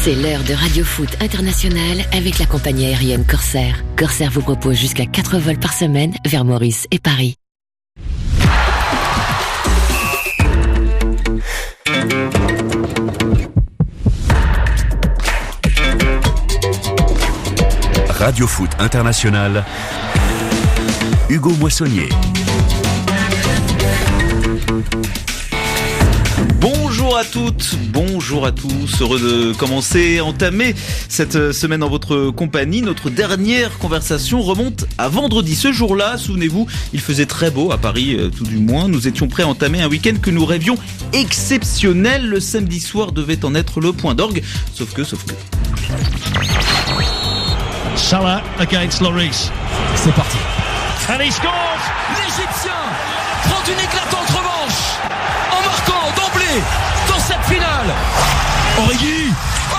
C'est l'heure de Radio Foot International avec la compagnie aérienne Corsair. Corsair vous propose jusqu'à 4 vols par semaine vers Maurice et Paris. Radio Foot International, Hugo Moissonnier. Bonjour à toutes, bonjour à tous, heureux de commencer, entamer cette semaine en votre compagnie. Notre dernière conversation remonte à vendredi. Ce jour-là, souvenez-vous, il faisait très beau à Paris, tout du moins. Nous étions prêts à entamer un week-end que nous rêvions exceptionnel. Le samedi soir devait en être le point d'orgue, sauf que... Salah against Lloris. C'est parti. And he scores. L'Égyptien prend une éclatante revanche en marquant d'emblée dans cette finale. Origi.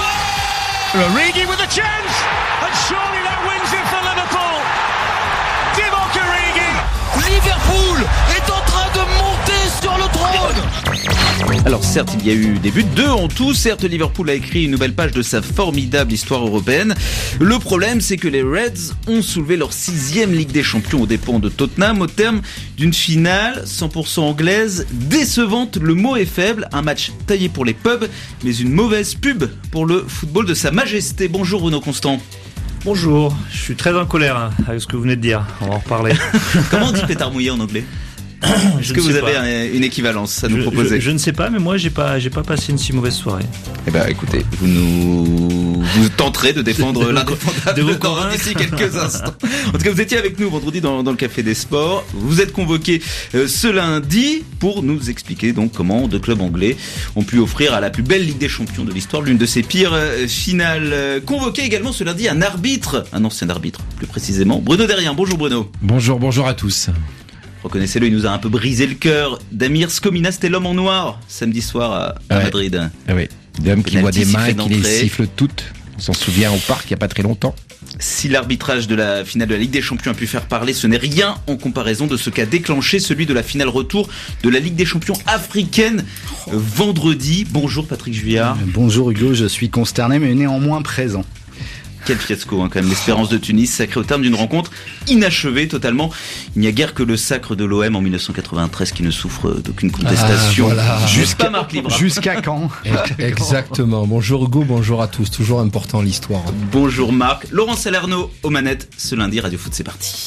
Origi with a chance. And surely that wins it for Liverpool. Divock Origi. Liverpool est en train de monter sur le trône. Alors certes, il y a eu des buts, 2 en tout. Certes, Liverpool a écrit une nouvelle page de sa formidable histoire européenne. Le problème, c'est que les Reds ont soulevé leur 6e Ligue des Champions aux dépens de Tottenham au terme d'une finale 100% anglaise décevante. Le mot est faible, un match taillé pour les pubs, mais une mauvaise pub pour le football de Sa Majesté. Bonjour Bruno Constant. Bonjour, je suis très en colère avec ce que vous venez de dire, on va en reparler. Comment on dit pétard mouillé en anglais ? Est-ce que vous avez une équivalence à nous proposer ? Je ne sais pas, mais moi j'ai pas passé une si mauvaise soirée. Eh ben écoutez, vous tenterez de défendre l'indéfendable de vous d'ici quelques instants. En tout cas, vous étiez avec nous vendredi dans le Café des Sports. Vous êtes convoqué ce lundi pour nous expliquer donc comment deux clubs anglais ont pu offrir à la plus belle Ligue des Champions de l'histoire l'une de ses pires finales. Convoqué également ce lundi un ancien arbitre plus précisément, Bruno Derrien. Bonjour Bruno. Bonjour à tous. Reconnaissez-le, il nous a un peu brisé le cœur. Damir Skomina, c'était l'homme en noir samedi soir à Madrid. Oui, l'homme qui voit des mains et qui les siffle toutes. On s'en souvient au parc il n'y a pas très longtemps. Si l'arbitrage de la finale de la Ligue des Champions a pu faire parler, ce n'est rien en comparaison de ce qu'a déclenché celui de la finale retour de la Ligue des Champions africaine vendredi. Bonjour Patrick Juillard. Bonjour Hugo, je suis consterné mais néanmoins présent. Quel fiasco quand même, l'Espérance de Tunis sacrée au terme d'une rencontre inachevée totalement. Il n'y a guère que le sacre de l'OM en 1993 qui ne souffre d'aucune contestation. Voilà. Jusqu'à Marc Libra. Jusqu'à quand ? Exactement. Bonjour Hugo, bonjour à tous. Toujours important l'histoire. Bonjour Marc. Laurent Salerno aux manettes. Ce lundi, Radio Foot, c'est parti.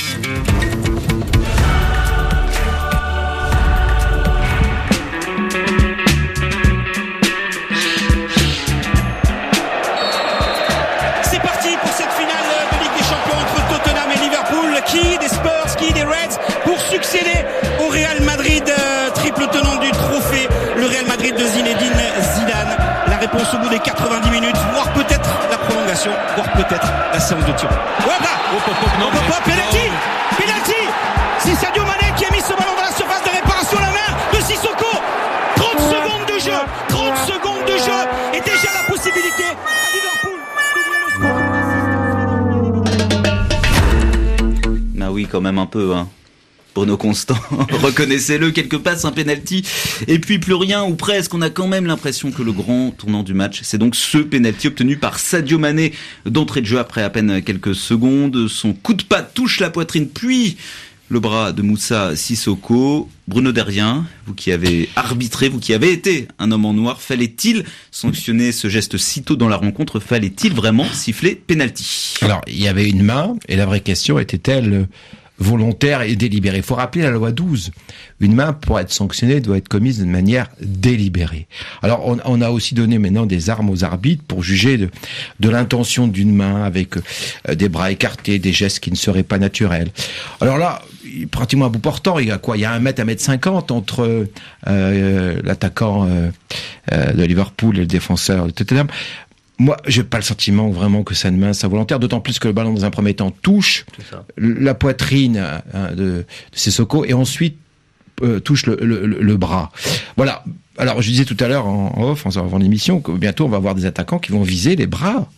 Qui des Spurs, qui des Reds pour succéder au Real Madrid, triple tenant du trophée, le Real Madrid de Zinedine Zidane. La réponse au bout des 90 minutes, voire peut-être la prolongation, voire peut-être la séance de tir. Penalty. C'est Sadio Mané qui a mis ce ballon dans la surface de réparation, la main de Sissoko. 30 secondes de jeu et déjà la possibilité à Liverpool d'ouvrir le score. Ah oui, quand même un peu, hein. Bruno Constant, reconnaissez-le, quelques passes, un penalty, et puis plus rien, ou presque. On a quand même l'impression que le grand tournant du match, c'est donc ce penalty obtenu par Sadio Mané d'entrée de jeu après à peine quelques secondes. Son coup de patte touche la poitrine, puis le bras de Moussa Sissoko. Bruno Derrien, vous qui avez arbitré, vous qui avez été un homme en noir, fallait-il sanctionner ce geste si tôt dans la rencontre ? Fallait-il vraiment siffler penalty ? Alors, il y avait une main, et la vraie question était-elle volontaire et délibérée ? Il faut rappeler la loi 12. Une main, pour être sanctionnée, doit être commise de manière délibérée. Alors, on a aussi donné maintenant des armes aux arbitres pour juger de l'intention d'une main avec des bras écartés, des gestes qui ne seraient pas naturels. Alors là, pratiquement à bout portant, il y a quoi ? Il y a 1 mètre, 1 mètre 50 entre l'attaquant de Liverpool et le défenseur de Tottenham. Moi, j'ai pas le sentiment vraiment que ça ne main soit volontaire, d'autant plus que le ballon, dans un premier temps, touche la poitrine de Sissoko et ensuite touche le bras. Voilà. Alors, je disais tout à l'heure en off, avant l'émission, que bientôt on va avoir des attaquants qui vont viser les bras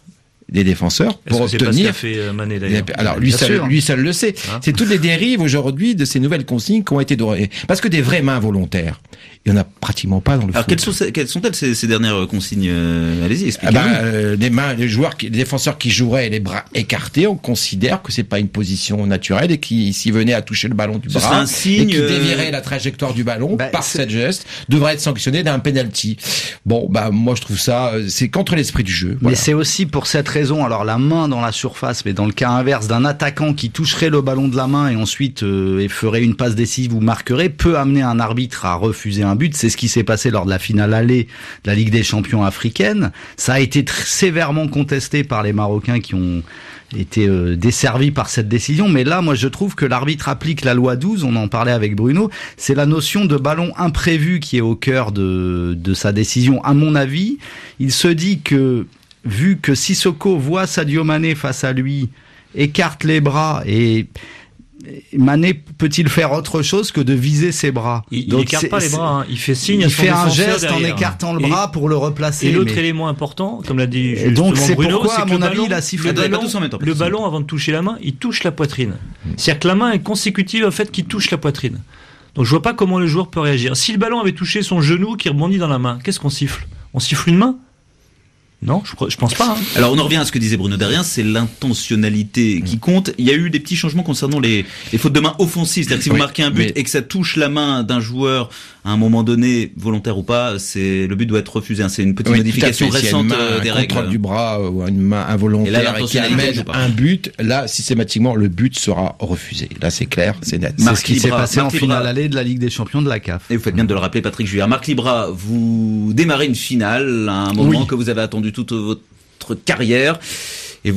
des défenseurs pour Est-ce que obtenir. c'est pas ce qu'a fait Mané d'ailleurs. Alors lui seul le sait. C'est toutes les dérives aujourd'hui de ces nouvelles consignes qui ont été données. Parce que des vraies mains volontaires, il y en a pratiquement pas dans le Alors foot. quelles sont-elles ces dernières consignes? Allez-y, expliquez-nous. Les défenseurs qui joueraient les bras écartés, on considère que c'est pas une position naturelle et qui, s'ils venaient à toucher le ballon du Ce serait bras un signe, et qui dévierait la trajectoire du ballon par cette geste, devrait être sanctionné d'un penalty. Bon, moi je trouve ça, c'est contre l'esprit du jeu. Voilà. Mais c'est aussi pour cette raison, alors la main dans la surface, mais dans le cas inverse d'un attaquant qui toucherait le ballon de la main et ensuite et ferait une passe décisive ou marquerait, peut amener un arbitre à refuser un but. C'est ce qui s'est passé lors de la finale aller de la Ligue des Champions africaine. Ça a été sévèrement contesté par les Marocains qui ont été desservis par cette décision. Mais là, moi, je trouve que l'arbitre applique la loi 12, on en parlait avec Bruno, c'est la notion de ballon imprévu qui est au cœur de sa décision. À mon avis, il se dit que, vu que Sissoko voit Sadio Mané face à lui, écarte les bras et Mané peut-il faire autre chose que de viser ses bras? Il n'écarte pas les bras, hein. Il fait signe à son défenseur. Il fait un défenseur geste derrière. En écartant le bras pour le replacer. Et l'autre élément important, comme l'a dit justement donc c'est Bruno, pourquoi, c'est à que mon le avis, ballon, il a sifflé. le ballon, avant de toucher la main, il touche la poitrine. C'est-à-dire que la main est consécutive au fait qu'il touche la poitrine. Donc je vois pas comment le joueur peut réagir. Si le ballon avait touché son genou qui rebondit dans la main, qu'est-ce qu'on siffle? On siffle une main? Non, je pense pas. Hein. Alors on en revient à ce que disait Bruno Derrien, c'est l'intentionnalité qui compte. Il y a eu des petits changements concernant les fautes de main offensives. C'est-à-dire que si vous marquez un but et que ça touche la main d'un joueur à un moment donné, volontaire ou pas, le but doit être refusé. C'est une petite modification récente des règles. Un contrôle du bras ou une main involontaire qui amène un but, là systématiquement le but sera refusé. Là c'est clair, c'est net. C'est ce qui s'est passé en finale allée de la Ligue des Champions de la CAF. Et vous faites bien de le rappeler, Patrick Juillard. Marc Libra, vous démarrez une finale à un moment que vous avez attendu toute votre carrière et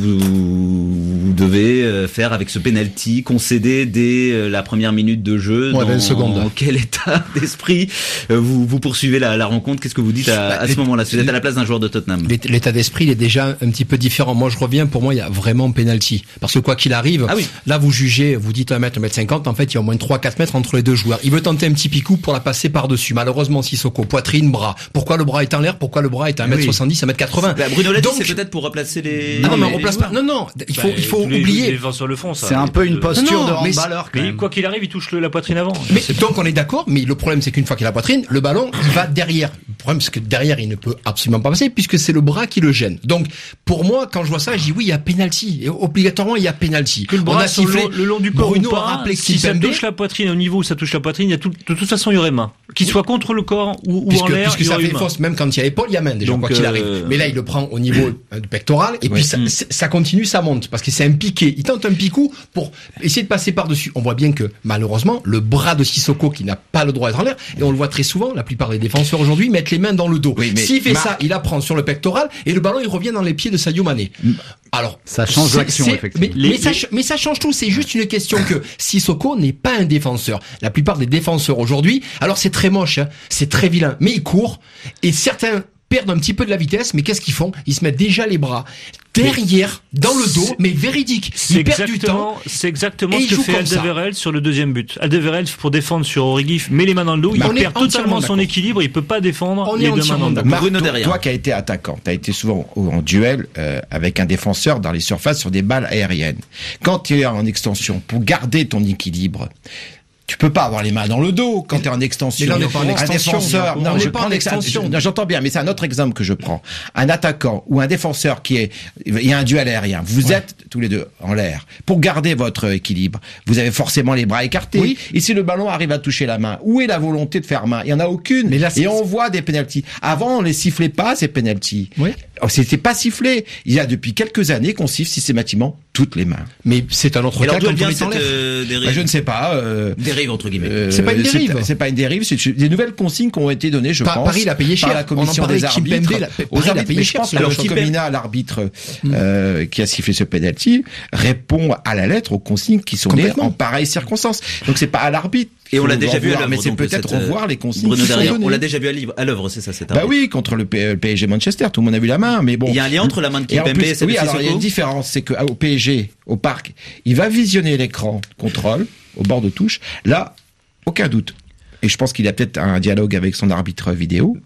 vous devez faire avec ce penalty concédé dès la première minute de jeu. Dans quel état d'esprit vous poursuivez la rencontre? Qu'est-ce que vous dites à ce moment-là? Si vous êtes à la place d'un joueur de Tottenham. L'état d'esprit, il est déjà un petit peu différent. Moi, je reviens, pour moi, il y a vraiment penalty. Parce que quoi qu'il arrive, là, vous jugez, vous dites 1 mètre 50, en fait, il y a au moins 3-4 mètres entre les deux joueurs. Il veut tenter un petit picou pour la passer par-dessus. Malheureusement, Sissoko, poitrine, bras. Pourquoi le bras est en l'air? Pourquoi le bras est à 1m70, 1m80? Bruno l'a dit, c'est peut-être pour replacer les... Non, mais on replace pas. Non, il faut oublier. C'est un peu une posture de handballeur. Mais quoi qu'il arrive, il touche la poitrine avant. Mais donc on est d'accord, mais le problème c'est qu'une fois qu'il a la poitrine, le ballon il va derrière. Le problème c'est que derrière il ne peut absolument pas passer puisque c'est le bras qui le gêne. Donc pour moi quand je vois ça, je dis oui il y a penalty. Et obligatoirement il y a penalty. Que le bras sifflé le long du corps Bruno ou pas, a rappelé si ça touche la poitrine au niveau où ça touche la poitrine, de toute façon il y aurait main. Qu'il soit contre le corps ou en l'air, puisque ça fait fausse, même quand il y a épaule, il y a main déjà, quoi qu'il arrive. Mais là il le prend au niveau du pectoral et puis ça continue, ça monte parce que c'est un piqué. Il tente un picou pour essayer de passer par-dessus. On voit bien que, malheureusement, le bras de Sissoko, qui n'a pas le droit d'être en l'air, et on le voit très souvent, la plupart des défenseurs aujourd'hui mettent les mains dans le dos. S'il fait ça, il apprend sur le pectoral, et le ballon, il revient dans les pieds de Sadio Mané. Alors, ça change l'action, effectivement. Mais ça change tout. C'est juste une question que Sissoko n'est pas un défenseur. La plupart des défenseurs aujourd'hui, alors c'est très moche, hein, c'est très vilain, mais ils courent, et certains perdent un petit peu de la vitesse, mais qu'est-ce qu'ils font? Ils se mettent déjà les bras derrière, dans le dos, mais véridique. Ils perdent du temps. C'est exactement ce que fait Alderweireld sur le deuxième but. Alderweireld, pour défendre sur Origi, met les mains dans le dos, il perd totalement son équilibre, il peut pas défendre les deux mains dans le dos. Marc, toi qui as été attaquant, tu as été souvent en duel avec un défenseur dans les surfaces sur des balles aériennes. Quand tu es en extension, pour garder ton équilibre, tu peux pas avoir les mains dans le dos quand tu es en extension. Mais là, on n'est pas en extension. Un défenseur, non, je prends l'extension. J'entends bien, mais c'est un autre exemple que je prends. Un attaquant ou un défenseur il y a un duel aérien. Vous êtes tous les deux en l'air. Pour garder votre équilibre, vous avez forcément les bras écartés. Oui. Et si le ballon arrive à toucher la main, où est la volonté de faire main? Il y en a aucune. Mais là, et on voit des pénaltys. Avant, on les sifflait pas, ces pénaltys. Oui. C'était pas sifflé. Il y a depuis quelques années qu'on siffle systématiquement toutes les mains. Mais c'est un autre cas quand on est en l'air. Je ne sais pas. Dérive entre guillemets. C'est pas une dérive. C'est pas une dérive. C'est des nouvelles consignes qui ont été données, je pense. Paris l'a payé cher. Par la commission des arbitres. Paris l'a payé cher. Je pense que Comina, l'arbitre qui a sifflé ce penalty, répond à la lettre aux consignes qui sont données en pareilles circonstances. Donc c'est pas à l'arbitre. Et on l'a déjà vu à l'œuvre. Mais c'est peut-être revoir les consignes. Bruno Derrien, on l'a déjà vu à l'œuvre, c'est ça, c'est Bah oui, contre le PSG Manchester, tout le monde a vu la main, mais bon. Il y a un lien entre la main de Kimpembe et celle de Sissoko. Oui, alors il y a une différence, c'est que au PSG, au parc, il va visionner l'écran contrôle au bord de touche. Là, aucun doute. Et je pense qu'il a peut-être un dialogue avec son arbitre vidéo.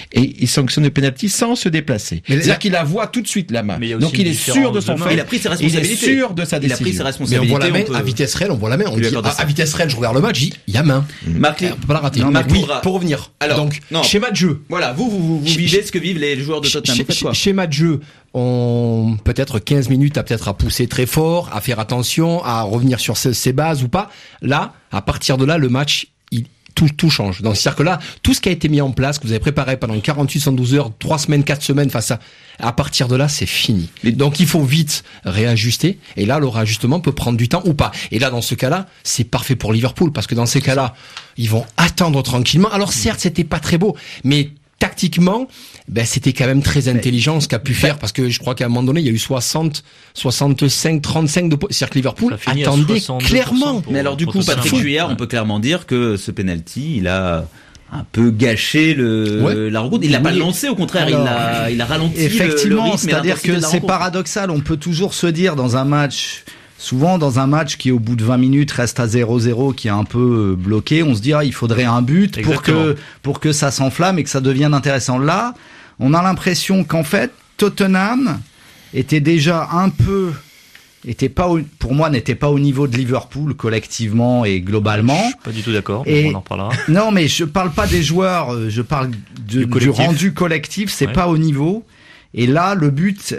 et il sanctionne le penalty sans se déplacer. C'est-à-dire qu'il la voit tout de suite la main. Donc il est sûr de son fait. Il a pris ses responsabilités. Il est sûr de sa décision. Il a pris ses responsabilités. Mais on voit la main à vitesse réelle, on voit la main. On dit à vitesse réelle, je regarde le match, je dis il y a main. Marc, on peut pas la rater. Pour revenir. Alors, donc schéma de jeu. Voilà, vous vivez ce que vivent les joueurs de Tottenham. Faites quoi ? Schéma de jeu. On peut-être 15 minutes à pousser très fort, à faire attention, à revenir sur ses bases ou pas. Là, à partir de là, le match, tout change. Donc, c'est-à-dire que là, tout ce qui a été mis en place, que vous avez préparé pendant 48, 112 heures, 3 semaines, 4 semaines, à partir de là, c'est fini. Donc, il faut vite réajuster. Et là, le réajustement peut prendre du temps ou pas. Et là, dans ce cas-là, c'est parfait pour Liverpool parce que dans ces cas-là, ils vont attendre tranquillement. Alors, certes, c'était pas très beau, mais tactiquement, c'était quand même très intelligent ce qu'a pu faire parce que je crois qu'à un moment donné, il y a eu 60, 65, 35 de c'est-à-dire que Liverpool attendait clairement. Mais alors du coup, Patrick Juillard, on peut clairement dire que ce penalty, il a un peu gâché la rencontre. Il l'a pas lancé, au contraire, il a ralenti effectivement, le rythme. C'est-à-dire que c'est paradoxal. On peut toujours se dire dans un match. Souvent, dans un match qui, au bout de 20 minutes, reste à 0-0, qui est un peu bloqué, on se dit, il faudrait un but pour que ça s'enflamme et que ça devienne intéressant. Là, on a l'impression qu'en fait, Tottenham était déjà pour moi, n'était pas au niveau de Liverpool collectivement et globalement. Je suis pas du tout d'accord, mais on en reparlera. Non, mais je parle pas des joueurs, je parle du rendu collectif, c'est pas au niveau. Et là, le but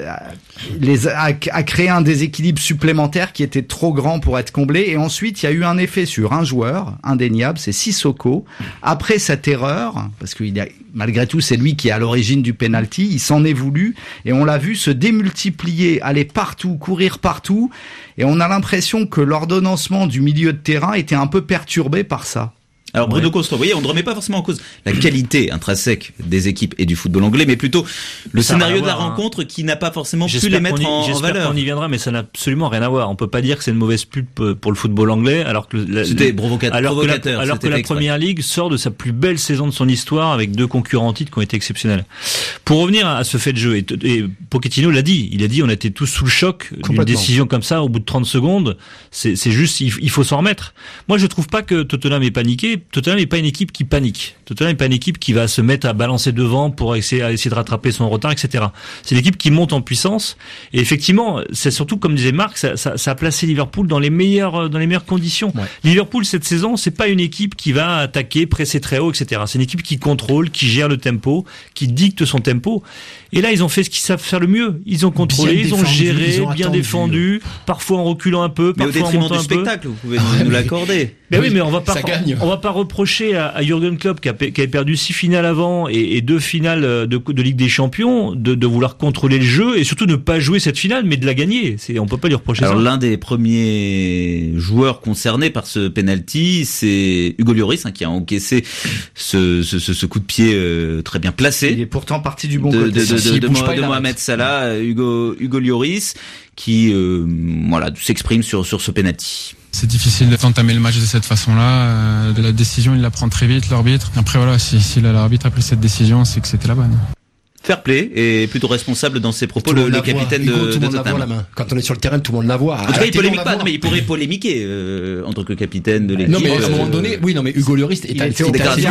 a créé un déséquilibre supplémentaire qui était trop grand pour être comblé. Et ensuite, il y a eu un effet sur un joueur indéniable, c'est Sissoko. Après cette erreur, parce que malgré tout, c'est lui qui est à l'origine du penalty, il s'en est voulu. Et on l'a vu se démultiplier, aller partout, courir partout. Et on a l'impression que l'ordonnancement du milieu de terrain était un peu perturbé par ça. Alors Bruno Constant, vous voyez, on ne remet pas forcément en cause la qualité intrinsèque des équipes et du football anglais, mais plutôt le scénario de la rencontre qui n'a pas forcément pu les mettre en valeur. J'espère qu'on y viendra, mais ça n'a absolument rien à voir. On peut pas dire que c'est une mauvaise pub pour le football anglais, alors que c'était provocateur. Alors que la Première Ligue sort de sa plus belle saison de son histoire avec 2 concurrents en titre qui ont été exceptionnels. Pour revenir à ce fait de jeu, et Pochettino l'a dit, on était tous sous le choc d'une décision comme ça au bout de 30 secondes. C'est juste, il faut s'en remettre. Moi, je trouve pas que Tottenham ait paniqué. Tottenham n'est pas une équipe qui panique. Tottenham n'est pas une équipe qui va se mettre à balancer devant pour essayer de rattraper son retard, etc. C'est une équipe qui monte en puissance. Et effectivement, c'est surtout, comme disait Marc, ça a placé Liverpool dans les meilleures conditions. Ouais. Liverpool, cette saison, c'est pas une équipe qui va attaquer, presser très haut, etc. C'est une équipe qui contrôle, qui gère le tempo, qui dicte son tempo. Et là, ils ont fait ce qu'ils savent faire le mieux. Ils ont contrôlé, ils ont géré, bien défendu, parfois en reculant un peu, parfois en montant un peu. Mais au détriment du spectacle, vous pouvez nous l'accorder. Ben oui, mais on va pas reprocher à Jürgen Klopp qui avait perdu 6 finales avant et 2 finales de Ligue des Champions de vouloir contrôler le jeu et surtout ne pas jouer cette finale mais de la gagner. On peut pas lui reprocher ça. Alors l'un des premiers joueurs concernés par ce penalty, c'est Hugo Lloris qui a encaissé ce coup de pied très bien placé. Il est pourtant parti du bon côté de Mohamed Salah, Hugo Lloris qui s'exprime sur ce penalty. C'est difficile d'entamer le match de cette façon-là. De la décision, il la prend très vite, l'arbitre. Après, voilà, si l'arbitre a pris cette décision, c'est que c'était la bonne. Fair play et plutôt responsable dans ses propos le capitaine de Tottenham. La main. Quand on est sur le terrain, tout le monde la voit. En tout cas, il polémique pas, mais il pourrait polémiquer en tant que capitaine de l'équipe. Non, mais à un moment donné, mais Hugo Lloris il est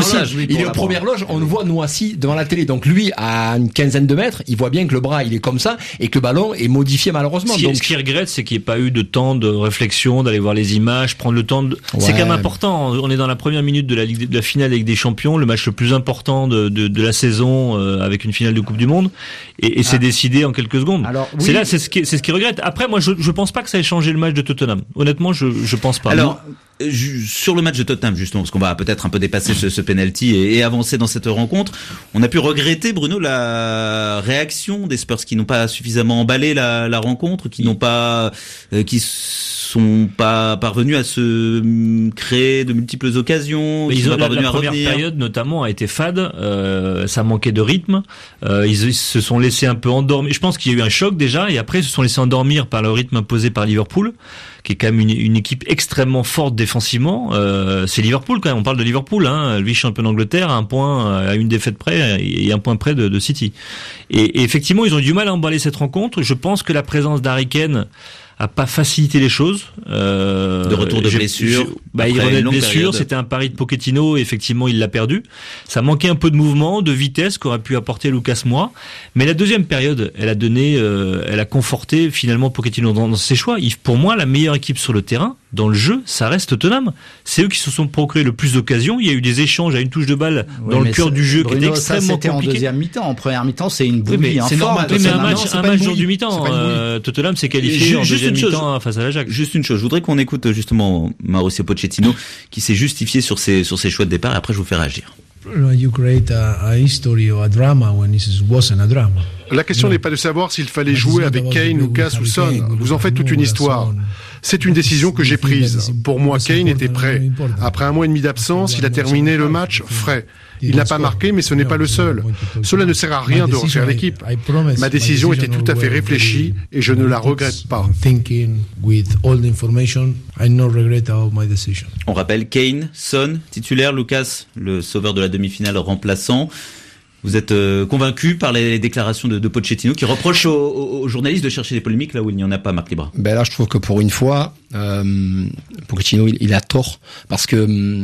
au première loge, on le voit nous assis devant la télé. Donc lui, à une quinzaine de mètres, il voit bien que le bras, il est comme ça et que le ballon est modifié malheureusement. Ce qu'il regrette, c'est qu'il n'y ait pas eu de temps de réflexion, d'aller voir les images, prendre le temps de... C'est quand même important. On est dans la première minute de la finale avec des champions, le match le plus important de la saison avec une finale de Coupe du Monde. Et c'est décidé en quelques secondes. Alors, oui. C'est ce qu'il regrette. Après, moi, je pense pas que ça ait changé le match de Tottenham. Honnêtement, je pense pas. Alors, sur le match de Tottenham, justement, parce qu'on va peut-être un peu dépasser ce penalty et avancer dans cette rencontre, on a pu regretter, Bruno, la réaction des Spurs qui n'ont pas suffisamment emballé la rencontre, qui sont pas parvenus à se créer de multiples occasions. Ils ont la première période notamment a été fade, ça manquait de rythme. Ils se sont laissés un peu endormir. Je pense qu'il y a eu un choc déjà et après ils se sont laissés endormir par le rythme imposé par Liverpool, qui est quand même une équipe extrêmement forte défensivement. C'est Liverpool quand même. On parle de Liverpool, lui champion d'Angleterre, à une défaite près et un point près de City. Et effectivement, ils ont eu du mal à emballer cette rencontre. Je pense que la présence d'Harry Kane a pas facilité les choses. De retour de blessure. Il revenait de blessure. C'était un pari de Pochettino. Et effectivement, il l'a perdu. Ça manquait un peu de mouvement, de vitesse qu'aurait pu apporter Lucas Moura. Mais la deuxième période, elle a conforté finalement Pochettino dans ses choix. Pour moi, la meilleure équipe sur le terrain, dans le jeu, ça reste Tottenham. C'est eux qui se sont procuré le plus d'occasions. Il y a eu des échanges à une touche de balle dans le cœur du jeu qui était extrêmement compliqué. En deuxième mi-temps. En première mi-temps, c'est une bouillie. C'est normal. Mais un match jour du mi-temps. Tottenham s'est qualifié en deuxième mi-temps face à l'Ajax. Juste une chose. Je voudrais qu'on écoute justement Mauricio Pochettino qui s'est justifié sur ses choix de départ. Et après, je vous fais réagir. La question n'est pas de savoir s'il fallait jouer avec Kane, Lucas ou Son. Vous en faites toute une histoire. C'est une décision que j'ai prise. Pour moi, Kane était prêt. Après un mois et demi d'absence, il a terminé le match frais. Il n'a pas marqué, mais ce n'est pas le seul. Cela ne sert à rien de refaire l'équipe. Ma décision était tout à fait réfléchie et je ne la regrette pas. On rappelle Kane, Son, titulaire, Lucas, le sauveur de la demi-finale remplaçant. Vous êtes convaincu par les déclarations de Pochettino qui reproche aux journalistes de chercher des polémiques là où il n'y en a pas, Marc Libra? Là, je trouve que pour une fois, Pochettino il a tort parce que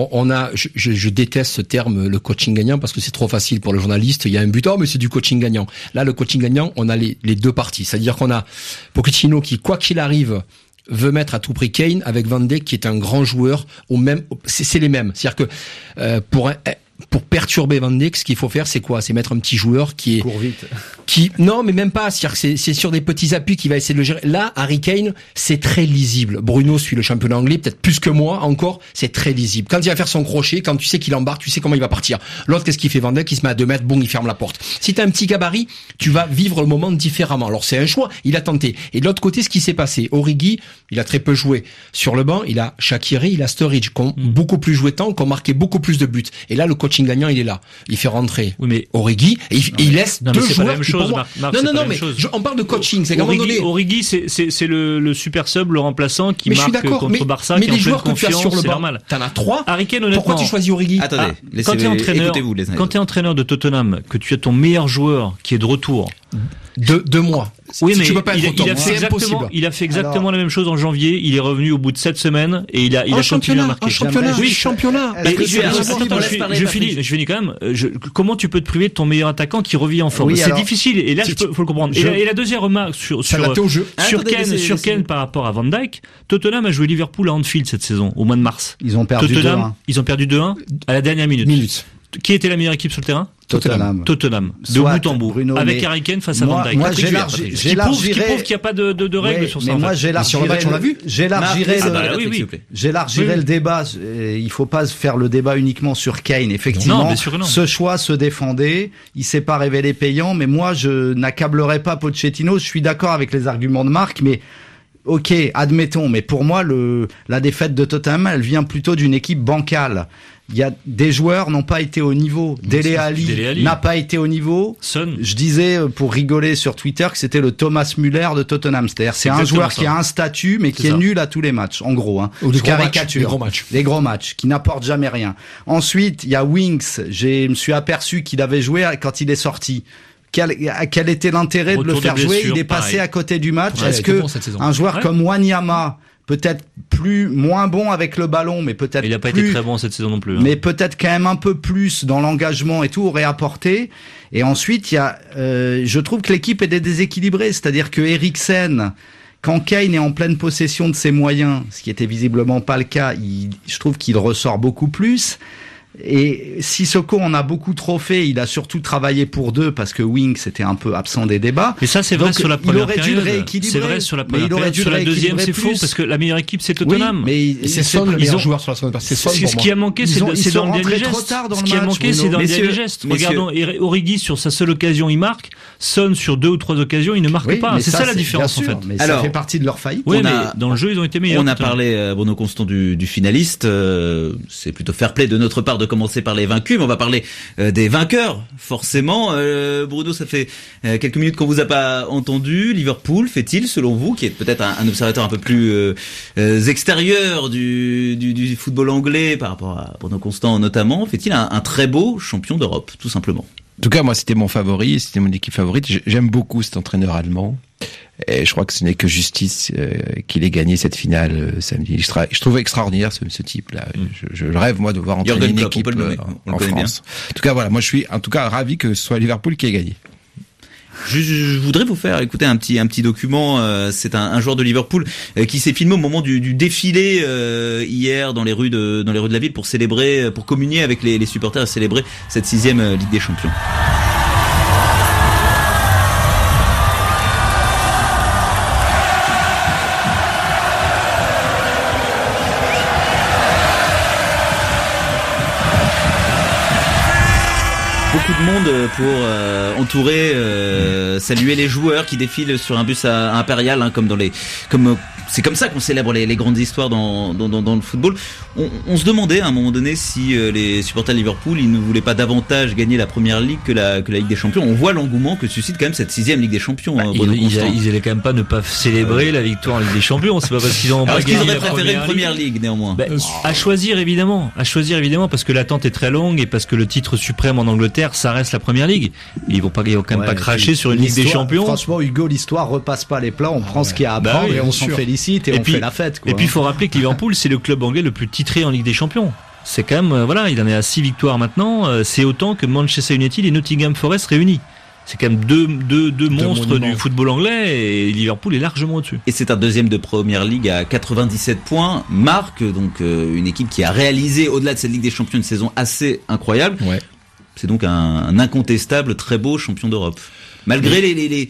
je déteste ce terme, le coaching gagnant, parce que c'est trop facile pour le journaliste. Il y a un but, mais c'est du coaching gagnant. Là, le coaching gagnant, on a les deux parties, c'est-à-dire qu'on a Pochettino qui, quoi qu'il arrive, veut mettre à tout prix Kane avec Van Dijk qui est un grand joueur, ou même c'est les mêmes. C'est-à-dire que pour perturber Van Dijk, ce qu'il faut faire, c'est quoi? C'est mettre un petit joueur qui court vite. Non, mais même pas. C'est-à-dire que c'est sur des petits appuis qu'il va essayer de le gérer. Là, Harry Kane, c'est très lisible. Bruno suit le championnat anglais, peut-être plus que moi encore. C'est très lisible. Quand il va faire son crochet, quand tu sais qu'il embarque, tu sais comment il va partir. L'autre, qu'est-ce qu'il fait? Van Dijk, il se met à 2 mètres, boum, il ferme la porte. Si t'as un petit gabarit, tu vas vivre le moment différemment. Alors c'est un choix. Il a tenté. Et de l'autre côté, ce qui s'est passé, Origi, il a très peu joué. Sur le banc, il a Shaqiri, il a Sturridge, qui ont beaucoup plus joué tant, qui ont marqué beaucoup plus de buts. Et là, le coaching gagnant, il est là. Il fait rentrer Origi et il laisse deux joueurs qui pour moi... Non, mais on parle de coaching. C'est Origi, c'est le super sub, le remplaçant qui marque contre Barça, qui est en pleine confiance, c'est normal. T'en as 3. Harry Kane, honnêtement. Pourquoi tu choisis Origi? Attendez, quand t'es entraîneur de Tottenham, que tu as ton meilleur joueur qui est de retour. 2 mois. Oui, mais tu peux pas être il a fait exactement la même chose en janvier. Il est revenu au bout de 7 semaines et il a continué à marquer. Championnat. Je finis quand même. Comment tu peux te priver de ton meilleur attaquant qui revient en forme? C'est difficile. Et là, faut le comprendre. Et la deuxième remarque sur Kane par rapport à Van Dijk. Tottenham a joué Liverpool à Anfield cette saison, au mois de mars. Ils ont perdu 2-1. Ils ont perdu 2-1 à la dernière minute. Qui était la meilleure équipe sur le terrain? Tottenham. De bout en bout. Bruno, avec Harry Kane face à Van Dijk. Qui prouve qu'il n'y a pas de règles sur ça. Mais moi, j'élargirais le débat. Il faut pas faire le débat uniquement sur Kane. Effectivement, ce choix se défendait. Il s'est pas révélé payant. Mais moi, je n'accablerai pas Pochettino. Je suis d'accord avec les arguments de Marc, mais ok, admettons. Mais pour moi, la défaite de Tottenham, elle vient plutôt d'une équipe bancale. Il y a des joueurs n'ont pas été au niveau. Dele Alli n'a pas été au niveau. Je disais pour rigoler sur Twitter que c'était le Thomas Müller de Tottenham. C'est-à-dire c'est un joueur qui a un statut mais qui est nul à tous les matchs. En gros, ou les gros matchs qui n'apportent jamais rien. Ensuite, il y a Winks. Je me suis aperçu qu'il avait joué quand il est sorti. Quel était l'intérêt de le faire jouer? Il est passé à côté du match. Est-ce que un joueur comme Wanyama, peut-être moins bon avec le ballon, mais peut-être il a pas été très bon cette saison non plus. Mais peut-être quand même un peu plus dans l'engagement et tout aurait apporté. Et ensuite, il y a, je trouve que l'équipe est déséquilibrée, c'est-à-dire que Eriksen, quand Kane est en pleine possession de ses moyens, ce qui était visiblement pas le cas, je trouve qu'il ressort beaucoup plus. Et Sissoko en a beaucoup trop fait. Il a surtout travaillé pour 2 parce que Winks était un peu absent des débats. Mais ça, c'est vrai sur la première période. C'est vrai sur la première période. Sur la deuxième, c'est faux parce que la meilleure équipe, c'est Tottenham. Oui, mais c'est Son le meilleur joueur sur la seconde partie. Ce qui a manqué, c'est dans le dernier geste. Ce qui a manqué, c'est dans le dernier geste. Regardons, Origi sur sa seule occasion, il marque. Son sur 2 ou 3 occasions, il ne marque pas. C'est ça la différence en fait. Mais ça fait partie de leur faillite. Oui, mais dans le jeu, ils ont été meilleurs. On a parlé, Bruno Constant, du finaliste. C'est plutôt fair play de notre part de commencer par les vaincus, mais on va parler des vainqueurs, forcément. Bruno, ça fait quelques minutes qu'on vous a pas entendu. Liverpool fait-il, selon vous, qui est peut-être un observateur un peu plus extérieur du football anglais par rapport à Bruno Constant notamment, fait-il un très beau champion d'Europe, tout simplement? En tout cas, moi, c'était mon favori, c'était mon équipe favorite. J'aime beaucoup cet entraîneur allemand. Et je crois que ce n'est que justice qu'il ait gagné cette finale samedi. Je trouve extraordinaire ce type-là. Je rêve moi de voir entraîner une équipe en France. En tout cas voilà, moi je suis en tout cas ravi que ce soit Liverpool qui ait gagné. Je voudrais vous faire écouter un petit document. C'est un joueur de Liverpool qui s'est filmé au moment du défilé hier dans les rues de la ville pour célébrer, pour communier avec les supporters et célébrer cette 6e Ligue des Champions. Beaucoup de monde pour entourer, saluer les joueurs qui défilent sur un bus impérial, hein, c'est comme ça qu'on célèbre les grandes histoires dans le football. On se demandait à un moment donné si les supporters de Liverpool ils ne voulaient pas davantage gagner la Première Ligue que la Ligue des Champions. On voit l'engouement que suscite quand même cette 6e Ligue des Champions. Ils allaient quand même pas ne pas célébrer la victoire en Ligue des Champions. C'est pas parce qu'ils ont pas gagné la Première Ligue néanmoins. À choisir évidemment, parce que l'attente est très longue et parce que le titre suprême en Angleterre, ça reste la Première Ligue. Ils vont quand même pas cracher sur une Ligue des Champions. Franchement, Hugo, l'histoire repasse pas les plats. On prend ce qu'il y a à prendre et on s'en félicite et on fait la fête. Et puis il faut rappeler que Liverpool, c'est le club anglais le plus titré en Ligue des Champions. C'est quand même il en est à 6 victoires maintenant. C'est autant que Manchester United et Nottingham Forest réunis. C'est quand même deux monstres du football anglais et Liverpool est largement au-dessus. Et c'est un deuxième de Première Ligue à 97 points. Marque donc une équipe qui a réalisé au-delà de cette Ligue des Champions une saison assez incroyable. Ouais. C'est donc un incontestable très beau champion d'Europe. Malgré les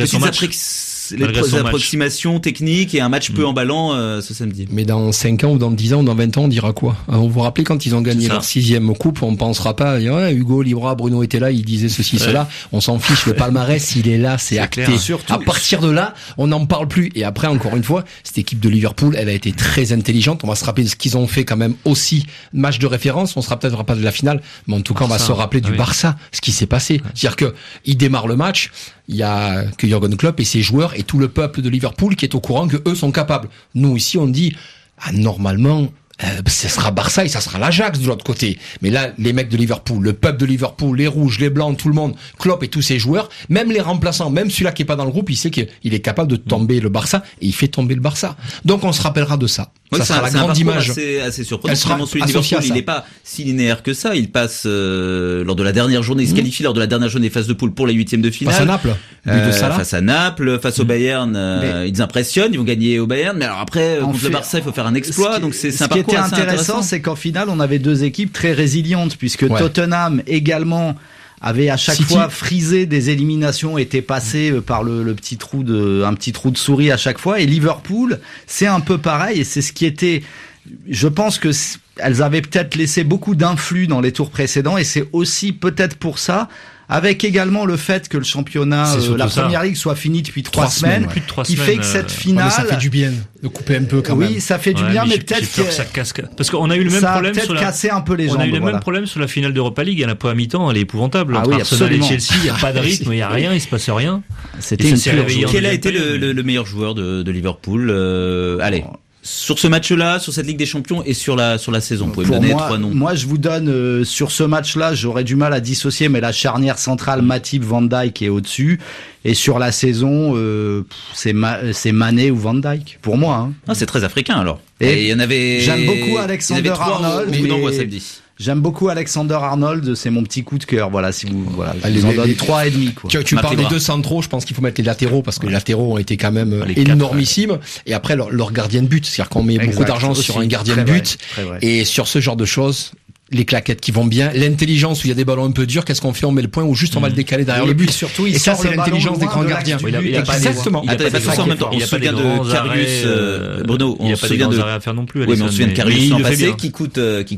approximations techniques et un match peu emballant ce samedi. Mais dans 5 ans ou dans 10 ans ou dans 20 ans, on dira quoi? Vous vous rappelez quand ils ont gagné leur 6e coupe, on pensera pas, Hugo, Libra, Bruno était là, il disait ceci, cela. On s'en fiche, le palmarès, il est là, c'est acté. À partir de là, on n'en parle plus. Et après, encore une fois, cette équipe de Liverpool, elle a été très intelligente. On va se rappeler de ce qu'ils ont fait quand même aussi. Match de référence, on se rappellera pas de la finale, mais en tout cas, on va se rappeler du Barça, ce qui s'est passé. C'est-à-dire que, il démarre le match, il y a que Jürgen Klopp et ses joueurs et tout le peuple de Liverpool qui est au courant que eux sont capables. Nous ici on dit normalement ce sera Barça et ça sera l'Ajax de l'autre côté. Mais là les mecs de Liverpool, le peuple de Liverpool, les rouges, les blancs, tout le monde, Klopp et tous ses joueurs, même les remplaçants, même celui-là qui est pas dans le groupe, il sait qu'il est capable de tomber le Barça et il fait tomber le Barça. Donc on se rappellera de ça. Ça sera la grande image. Assez surprenant. Vraiment, celui de Liverpool, il n'est pas si linéaire que ça. Il passe lors de la dernière journée, il se qualifie lors de la dernière journée des phases de poule pour les 8e de finale. Face à Naples. Face à Naples, face au Bayern, ils impressionnent, ils vont gagner au Bayern. Mais alors après, contre le Barça, il faut faire un exploit. Donc c'est un parcours assez intéressant. C'est qu'en finale, on avait deux équipes très résilientes puisque Tottenham également avait à chaque fois frisé des éliminations, était passé par un petit trou de souris à chaque fois. Et Liverpool, c'est un peu pareil et c'est ce qui était, je pense que elles avaient peut-être laissé beaucoup d'influx dans les tours précédents et c'est aussi peut-être pour ça, avec également le fait que le championnat, la Première Ligue soit fini depuis 3 semaines, qui fait que cette finale, ça fait du bien de couper un peu quand même. Oui, ça fait du bien, mais peut-être que ça casse. Parce qu'on a eu le même problème sur casser un peu les jambes. On a eu le même problème sur la finale d'Europa League. À la mi-temps, elle est épouvantable. Ah oui, Arsenal et Chelsea, il y a pas de rythme, il y a rien, il se passe rien. C'était une pure. Quel a été le meilleur joueur de Liverpool? Allez. Sur ce match-là, sur cette Ligue des Champions et sur la saison, vous pouvez me donner 3 noms. Moi, je vous donne sur ce match-là, j'aurais du mal à dissocier, mais la charnière centrale Matip Van Dijk est au-dessus. Et sur la saison, c'est Mané ou Van Dijk pour moi. Hein. C'est très africain alors. Et il y en avait. J'aime beaucoup Alexander Arnold. J'aime beaucoup Alexander Arnold, c'est mon petit coup de cœur. Voilà, si vous je vous en donne 3,5 quoi. Tu parles des deux centraux, je pense qu'il faut mettre les latéraux parce que les latéraux ont été quand même énormissimes. Et après leur gardien de but, c'est-à-dire qu'on met beaucoup d'argent sur un gardien de but et sur ce genre de choses. Les claquettes qui vont bien, l'intelligence où il y a des ballons un peu durs, qu'est-ce qu'on fait? On met le point ou juste on va le décaler derrière le but. Surtout, et ça, c'est l'intelligence des grands gardiens. Exactement. Il n'y a pas de en même temps. On se souvient de Karius, Bruno. Il n'y a pas de grands arrêts à faire non plus. Oui, mais on se souvient de Karius l'an passé qui coûte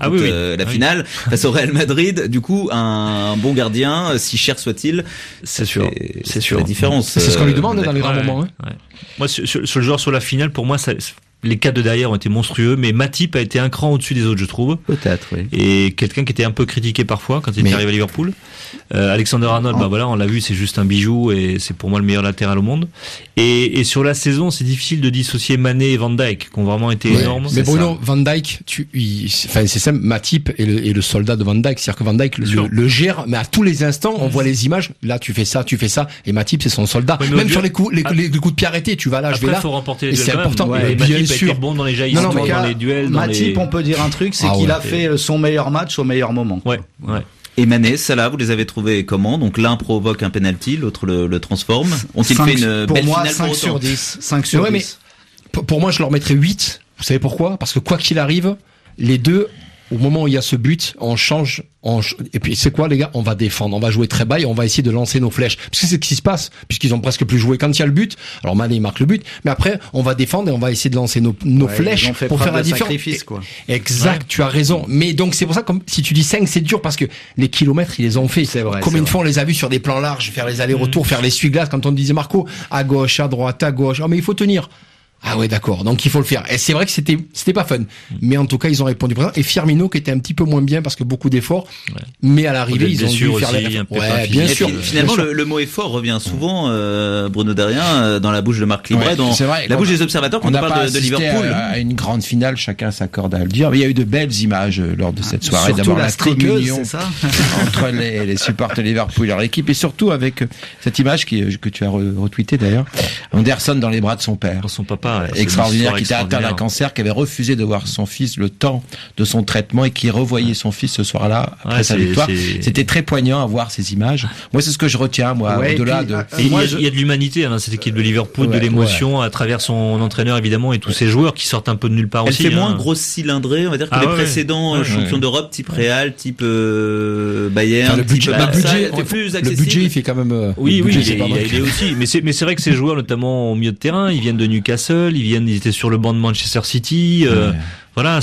la finale face au Real Madrid. Du coup, un bon gardien, si cher soit-il. C'est sûr. La différence. C'est ce qu'on lui demande dans les grands moments. Moi, sur le joueur sur la finale, pour moi, les 4 de derrière ont été monstrueux, mais Matip a été un cran au-dessus des autres, je trouve. Peut-être, oui. Et quelqu'un qui était un peu critiqué parfois quand il est arrivé à Liverpool. Alexander Arnold, voilà, on l'a vu, c'est juste un bijou et c'est pour moi le meilleur latéral au monde. Et sur la saison, c'est difficile de dissocier Mané et Van Dijk, qui ont vraiment été énormes. Mais Bruno, Van Dijk, c'est simple, Matip est le soldat de Van Dijk. C'est-à-dire que Van Dijk le gère, mais à tous les instants, on voit les images. Là, tu fais ça, et Matip, c'est son soldat. Oui, même sur les coups de pied arrêtés, tu vas là, après, je vais là. Il faut remporter les duels. C'est important. Ouais, bien Matip sûr. a été bon dans les jaillissements, dans les duels. Matip, on peut dire un truc, c'est qu'il a fait son meilleur match au meilleur moment. Ouais. Et Mané, Salah, vous les avez trouvés comment? Donc l'un provoque un penalty, l'autre le transforme. Ont-ils fait une belle finale pour 5 sur 10. 5 sur 10. Mais pour moi, je leur mettrais 8. Vous savez pourquoi? Parce que quoi qu'il arrive, les deux, au moment où il y a ce but, on change. Et puis c'est quoi les gars? On va défendre, on va jouer très bas et on va essayer de lancer nos flèches. Parce que c'est ce qui se passe, puisqu'ils ont presque plus joué. Quand il y a le but, alors Mané il marque le but, mais après on va défendre et on va essayer de lancer nos flèches pour faire la différence. Quoi. Exact, tu as raison. Mais donc c'est pour ça que si tu dis 5, c'est dur parce que les kilomètres ils les ont fait. C'est vrai. Combien de fois on les a vus sur des plans larges, faire les allers-retours, faire l'essuie-glace quand on disait Marco, à gauche, à droite, à gauche. Oh mais il faut tenir. Ah ouais, d'accord. Donc il faut le faire. Et c'est vrai que c'était pas fun. Mais en tout cas, ils ont répondu présent. Et Firmino qui était un petit peu moins bien parce que beaucoup d'efforts. Ouais. Mais à l'arrivée, ils ont dû faire les. Ouais, bien sûr. Finalement, le mot effort revient souvent, Bruno Darrien, dans la bouche de Marc Libret, dans la bouche des observateurs quand on parle de Liverpool. À une grande finale, chacun s'accorde à le dire. Mais il y a eu de belles images lors de cette soirée. D'abord la communion entre les supporters de Liverpool et leur équipe, et surtout avec cette image que tu as retweetée d'ailleurs. Anderson dans les bras de son père, son papa. Extraordinaire, qui était atteint d'un cancer, qui avait refusé de voir son fils le temps de son traitement et qui revoyait son fils ce soir-là après sa victoire. C'était très poignant à voir ces images. Moi, c'est ce que je retiens, au-delà de... Il y a de l'humanité dans cette équipe de Liverpool, de l'émotion à travers son entraîneur évidemment et tous ces joueurs qui sortent un peu de nulle part aussi. Elle fait moins grosse cylindrée, on va dire, que les précédents champions d'Europe, type Real, type Bayern. Le budget, plus accessible. Le budget, il fait quand même. Oui, il est aussi. Mais c'est vrai que ces joueurs, notamment au milieu de terrain, ils viennent de Newcastle. Ils étaient sur le banc de Manchester City. Voilà,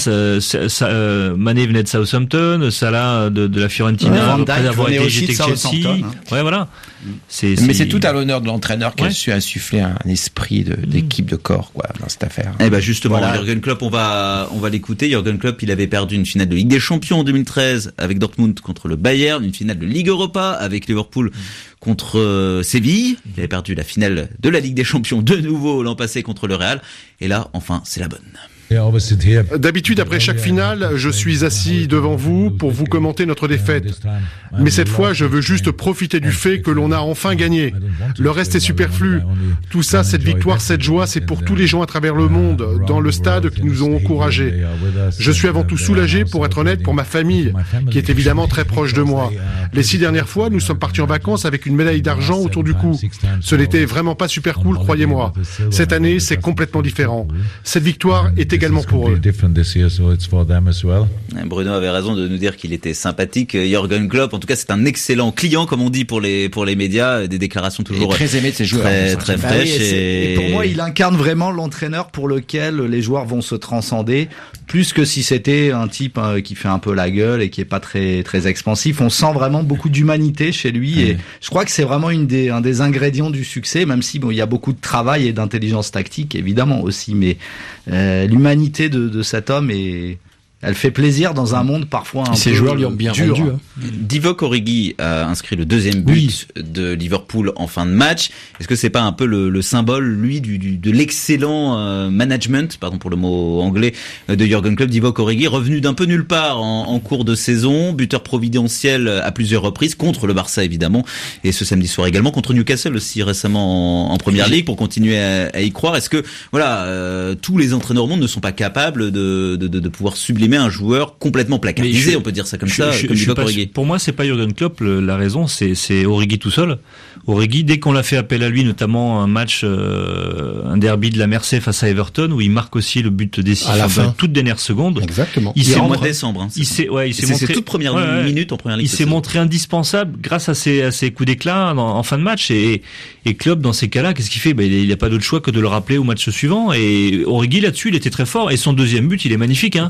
Mané venait de Southampton, Salah de la Fiorentina, après avoir été jeté avec Chelsea. Ouais, voilà. Mais c'est tout à l'honneur de l'entraîneur qui a su insuffler un esprit d'équipe de corps, quoi, dans cette affaire. Eh ben justement, Jürgen Klopp, on va l'écouter. Jürgen Klopp, il avait perdu une finale de Ligue des Champions en 2013 avec Dortmund contre le Bayern, une finale de Ligue Europa avec Liverpool contre Séville. Il avait perdu la finale de la Ligue des Champions de nouveau l'an passé contre le Real. Et là, enfin, c'est la bonne. D'habitude, après chaque finale, je suis assis devant vous pour vous commenter notre défaite. Mais cette fois, je veux juste profiter du fait que l'on a enfin gagné. Le reste est superflu. Tout ça, cette victoire, cette joie, c'est pour tous les gens à travers le monde, dans le stade, qui nous ont encouragés. Je suis avant tout soulagé, pour être honnête, pour ma famille, qui est évidemment très proche de moi. Les 6 dernières fois, nous sommes partis en vacances avec une médaille d'argent autour du cou. Ce n'était vraiment pas super cool, croyez-moi. Cette année, c'est complètement différent. Cette victoire est également pour eux. Bruno avait raison de nous dire qu'il était sympathique, Jürgen Klopp. En tout cas, c'est un excellent client, comme on dit pour les médias, des déclarations toujours très aimées de ses joueurs, très fraîches. Et pour moi, il incarne vraiment l'entraîneur pour lequel les joueurs vont se transcender, plus que si c'était un type qui fait un peu la gueule et qui est pas très très expansif. On sent vraiment beaucoup d'humanité chez lui, et je crois que c'est vraiment un des ingrédients du succès, même si il y a beaucoup de travail et d'intelligence tactique évidemment aussi, mais l'humanité de cet homme elle fait plaisir dans un monde parfois un peu ces joueurs lui ont bien dur. rendu. Divock Origi a inscrit le 2e but de Liverpool en fin de match. Est-ce que c'est pas un peu le symbole, lui, de l'excellent management, pardon pour le mot anglais, de Jürgen Klopp? Divock Origi, revenu d'un peu nulle part en cours de saison, buteur providentiel à plusieurs reprises, contre le Barça évidemment, et ce samedi soir également, contre Newcastle aussi récemment en Première Ligue, pour continuer à y croire. Est-ce que tous les entraîneurs au monde ne sont pas capables de pouvoir sublimer un joueur complètement placardisé, on peut dire ça comme ça, comme Divock Origi? Pour moi, c'est pas Jürgen Klopp la raison, c'est Origi tout seul. Origi, dès qu'on l'a fait appel à lui, notamment un match, un derby de la Mersey face à Everton, où il marque aussi le but décisif à la toute dernière seconde. Exactement. Il au mois de décembre. Il s'est montré ses toutes premières minutes en première ligue. Il s'est montré indispensable grâce à ses coups d'éclat en fin de match, et Klopp, dans ces cas-là, qu'est-ce qu'il fait? Il n'a pas d'autre choix que de le rappeler au match suivant, et Origi là-dessus, il était très fort, et son 2e but, il est magnifique, hein. Ah oui, il faut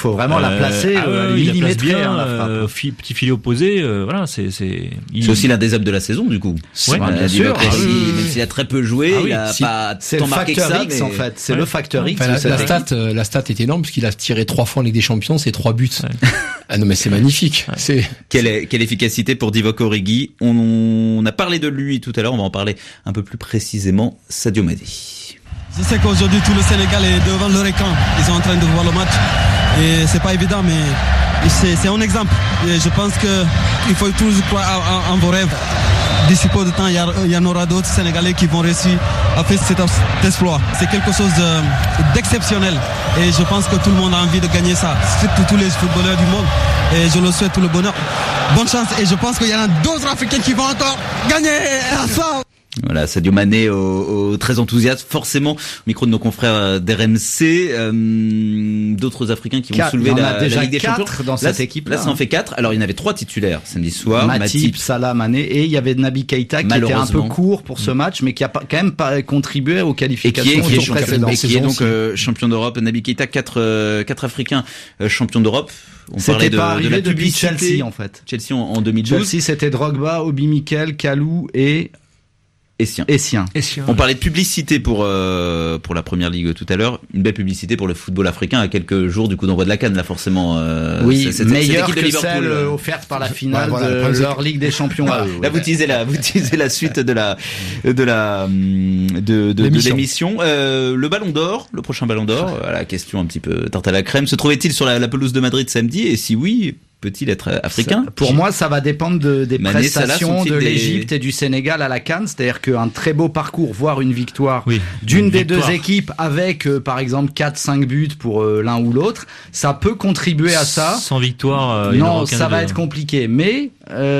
faut vraiment la placer millimétrée, bien, la frappe. Petit filet opposé, voilà, c'est aussi l'un des hommes de la saison, du coup. Ouais, bien sûr. Même s'il a très peu joué, il a pas tant marqué que ça. C'est le facteur X, en fait. C'est le facteur X. La stat est énorme parce qu'il a tiré 3 fois en Ligue des Champions, c'est 3 buts. Ah non, mais c'est magnifique. Ouais. Quelle efficacité pour Divock Origi. On a parlé de lui tout à l'heure, on va en parler un peu plus précisément. Sadio Mané. Je sais qu'aujourd'hui tout le Sénégal est devant leur écran. Ils sont en train de voir le match et c'est pas évident, mais c'est un exemple. Et je pense qu'il faut toujours croire en vos rêves. D'ici peu de temps, il y en aura d'autres Sénégalais qui vont réussir à faire cet exploit. C'est quelque chose d'exceptionnel et je pense que tout le monde a envie de gagner ça, surtout tous les footballeurs du monde. Et je leur souhaite tout le bonheur. Bonne chance et je pense qu'il y en a d'autres Africains qui vont encore gagner à ça. Voilà, Sadio Mané très enthousiaste, forcément, au micro de nos confrères d'RMC, d'autres Africains qui vont soulever la Ligue des Champions. Dans cette équipe-là. Là, ça en fait 4. Alors, il y en avait 3 titulaires samedi soir. Matip, Salah, Mané, et il y avait Naby Keïta qui était un peu court pour ce match, mais qui a quand même pas contribué aux qualifications et qui est donc champion d'Europe. Naby Keïta, 4 Africains champions d'Europe. On parlait de la publicité. Chelsea, en fait. Chelsea en 2012. Chelsea, c'était Drogba, Obi Mikel, Kalou et Essien. On parlait de publicité pour la première ligue tout à l'heure. Une belle publicité pour le football africain à quelques jours du coup d'envoi de la CAN, là forcément. Meilleure que celle offerte par la finale de leur Ligue des Champions. Là, vous teasez la suite de l'émission. Le Ballon d'Or, le prochain Ballon d'Or. La question un petit peu tarte à la crème. Se trouvait-il sur la pelouse de Madrid samedi? Et si oui, peut-il être africain? Pour moi, ça va dépendre des prestations de l'Égypte et du Sénégal à la CAN. C'est-à-dire qu'un très beau parcours, voire une victoire d'une des deux équipes avec, par exemple, 4-5 buts pour l'un ou l'autre, ça peut contribuer à ça. Sans victoire, non, ça va être compliqué. Mais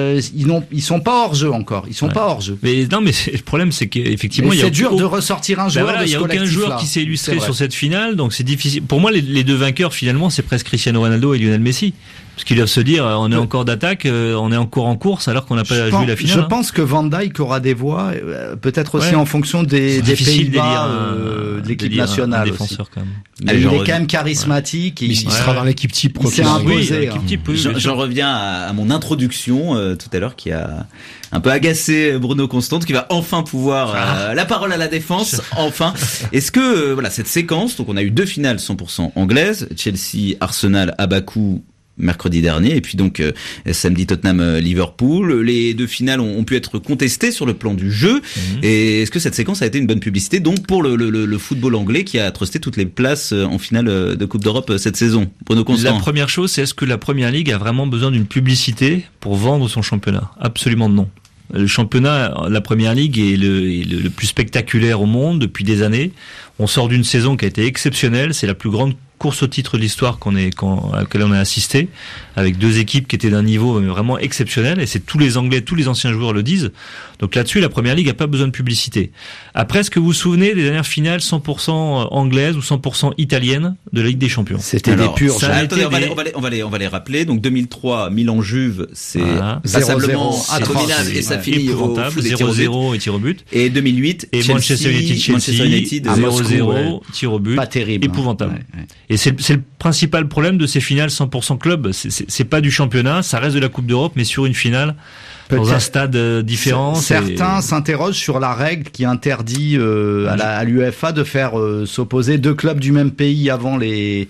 ils sont pas hors jeu encore. Ils sont pas hors jeu. Mais non, mais le problème, c'est qu'effectivement, c'est dur de ressortir un joueur. Il y a aucun joueur qui s'est illustré sur cette finale, donc c'est difficile. Pour moi, les deux vainqueurs finalement, c'est presque Cristiano Ronaldo et Lionel Messi. Parce qu'ils doivent se dire, on est encore d'attaque, on est encore en course alors qu'on n'a pas joué la finale. Je pense que Van Dijk aura des voix, peut-être aussi en fonction des Pays-Bas, de l'équipe nationale. Défenseur quand même. Il est quand même charismatique. Il sera dans l'équipe type. Il s'est imposé. J'en reviens à mon introduction tout à l'heure qui a un peu agacé Bruno Constante, qui va enfin pouvoir la parole à la défense. Enfin, est-ce que cette séquence, donc on a eu 2 finales 100% anglaises, Chelsea, Arsenal à Bakou mercredi dernier, et puis donc samedi Tottenham-Liverpool. Les 2 finales ont pu être contestées sur le plan du jeu. Et est-ce que cette séquence a été une bonne publicité donc pour le football anglais qui a trusté toutes les places en finale de Coupe d'Europe cette saison? Bruno Constant. La première chose, c'est est-ce que la Première Ligue a vraiment besoin d'une publicité pour vendre son championnat? Absolument non. Le championnat, la Première Ligue est le plus spectaculaire au monde depuis des années. On sort d'une saison qui a été exceptionnelle. C'est la plus grande course au titre de l'histoire à laquelle on a assisté, avec 2 équipes qui étaient d'un niveau vraiment exceptionnel, et c'est tous les Anglais, tous les anciens joueurs le disent. Donc là-dessus, la Première Ligue n'a pas besoin de publicité. Après, est-ce que vous vous souvenez des dernières finales 100% anglaises ou 100% italiennes de la Ligue des Champions? C'était des purs. On va les rappeler. Donc 2003, Milan-Juve, c'est passablement abominable et ça finit épouvantable, 0-0 et tir au but. Et 2008, et Manchester United 0-0, tir au but. Pas terrible. Épouvantable. Et c'est le principal problème de ces finales 100% club. C'est pas du championnat, ça reste de la Coupe d'Europe, mais sur une finale dans un stade différent. Certains s'interrogent sur la règle qui interdit à l'UEFA de faire s'opposer 2 clubs du même pays avant de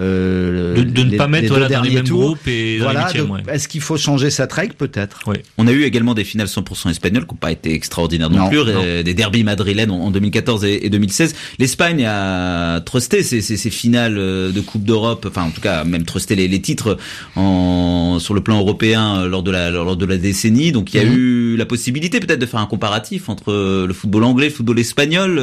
ne pas mettre dans les mêmes groupes et dans les huitièmes. Est-ce qu'il faut changer cette règle? Peut-être. Oui. On a eu également des finales 100% espagnoles qui n'ont pas été extraordinaires non plus. Des derbys madrilènes en 2014 et 2016. L'Espagne a trusté ces finales de Coupe d'Europe, enfin en tout cas même trusté les titres sur le plan européen lors de la décennie. Donc il y a eu la possibilité peut-être de faire un comparatif entre le football anglais et le football espagnol.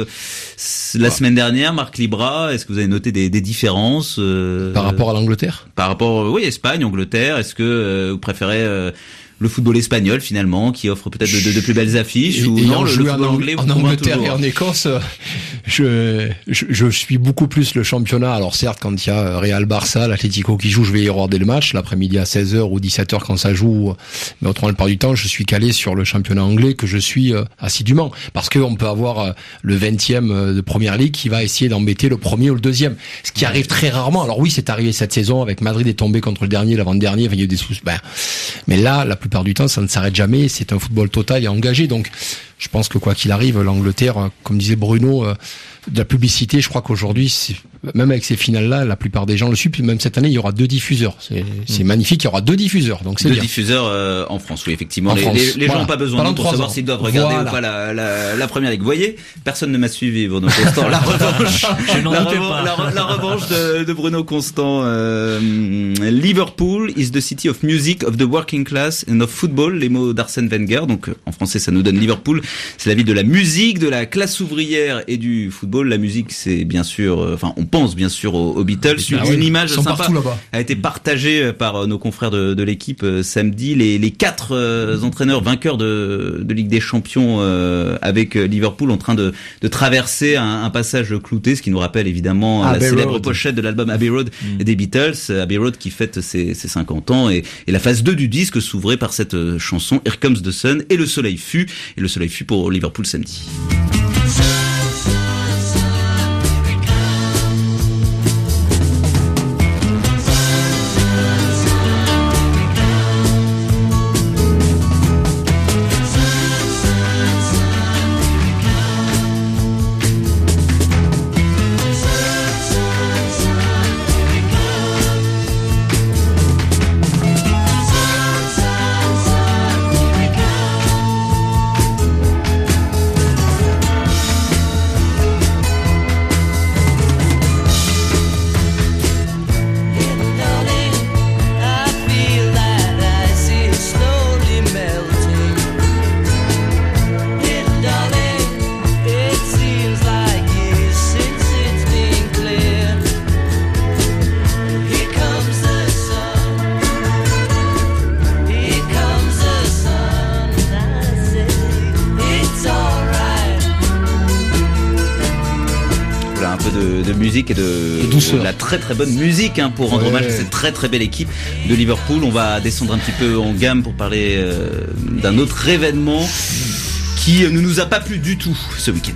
La semaine dernière, Marc Libra, est-ce que vous avez noté des différences par rapport à l'Angleterre? Par rapport, Espagne, Angleterre. Est-ce que vous préférez le football espagnol finalement, qui offre peut-être de plus belles affiches, ou non, le football anglais en Angleterre et en Écosse, je suis beaucoup plus le championnat. Alors certes, quand il y a Real Barça, l'Atlético qui joue, je vais y regarder le match l'après-midi à 16h ou 17h quand ça joue. Mais autrement, le part du temps, je suis calé sur le championnat anglais que je suis assidûment. Parce qu'on peut avoir le 20e de Première Ligue qui va essayer d'embêter le premier ou le deuxième. Ce qui arrive très rarement. Alors oui, c'est arrivé cette saison avec Madrid est tombé contre le dernier, l'avant-dernier, il y a eu des soucis. Mais là, la plupart du temps, ça ne s'arrête jamais. C'est un football total et engagé. Donc, je pense que quoi qu'il arrive, l'Angleterre, comme disait Bruno, de la publicité, je crois qu'aujourd'hui, même avec ces finales-là, la plupart des gens le suivent. Puis même cette année, il y aura 2 diffuseurs. C'est magnifique, il y aura 2 diffuseurs. Donc c'est 2 bien. diffuseurs en France, oui, effectivement. Les voilà. gens n'ont pas besoin de nous pour savoir s'ils doivent regarder ou pas la Première Ligue. Vous voyez, personne ne m'a suivi, Bruno Constant. La revanche de Bruno Constant. Liverpool is the city of music, of the working class and of football. Les mots d'Arsène Wenger. Donc en français, ça nous donne Liverpool. C'est la ville de la musique, de la classe ouvrière et du football. La musique, c'est bien sûr, on pense bien sûr aux Beatles. Une image sympa a été partagée par nos confrères de l'équipe samedi. Les 4 entraîneurs vainqueurs de Ligue des Champions avec Liverpool en train de traverser un passage clouté, ce qui nous rappelle évidemment la célèbre pochette de l'album Abbey Road des Beatles. Abbey Road qui fête ses 50 ans et la phase 2 du disque s'ouvrait par cette chanson Here Comes the Sun et le soleil fut pour Liverpool samedi. Et de la très très bonne musique pour rendre hommage à cette très très belle équipe de Liverpool. On va descendre un petit peu en gamme pour parler d'un autre événement qui ne nous a pas plu du tout ce week-end.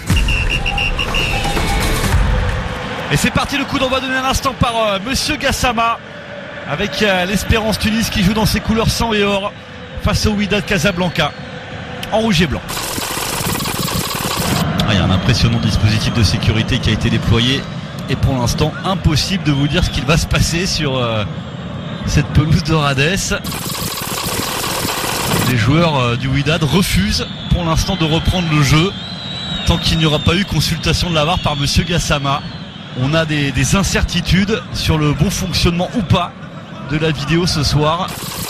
Et c'est parti, le coup d'envoi donné un instant par Monsieur Gassama avec l'Espérance Tunis qui joue dans ses couleurs sang et or face au Wydad Casablanca en rouge et blanc. Il y a un impressionnant dispositif de sécurité qui a été déployé et pour l'instant impossible de vous dire ce qu'il va se passer sur cette pelouse de Radès. Les joueurs du Wydad refusent pour l'instant de reprendre le jeu tant qu'il n'y aura pas eu consultation de la VAR par Monsieur Gassama. On a des incertitudes sur le bon fonctionnement ou pas de la vidéo ce soir.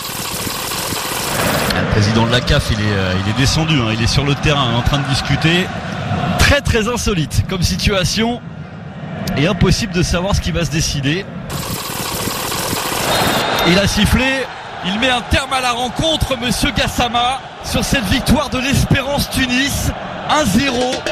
Le président de la CAF il est descendu, il est sur le terrain en train de discuter. Très très insolite comme situation et impossible de savoir ce qui va se décider. Il a sifflé, il met un terme à la rencontre, Monsieur Gassama, sur cette victoire de l'Espérance Tunis, 1-0.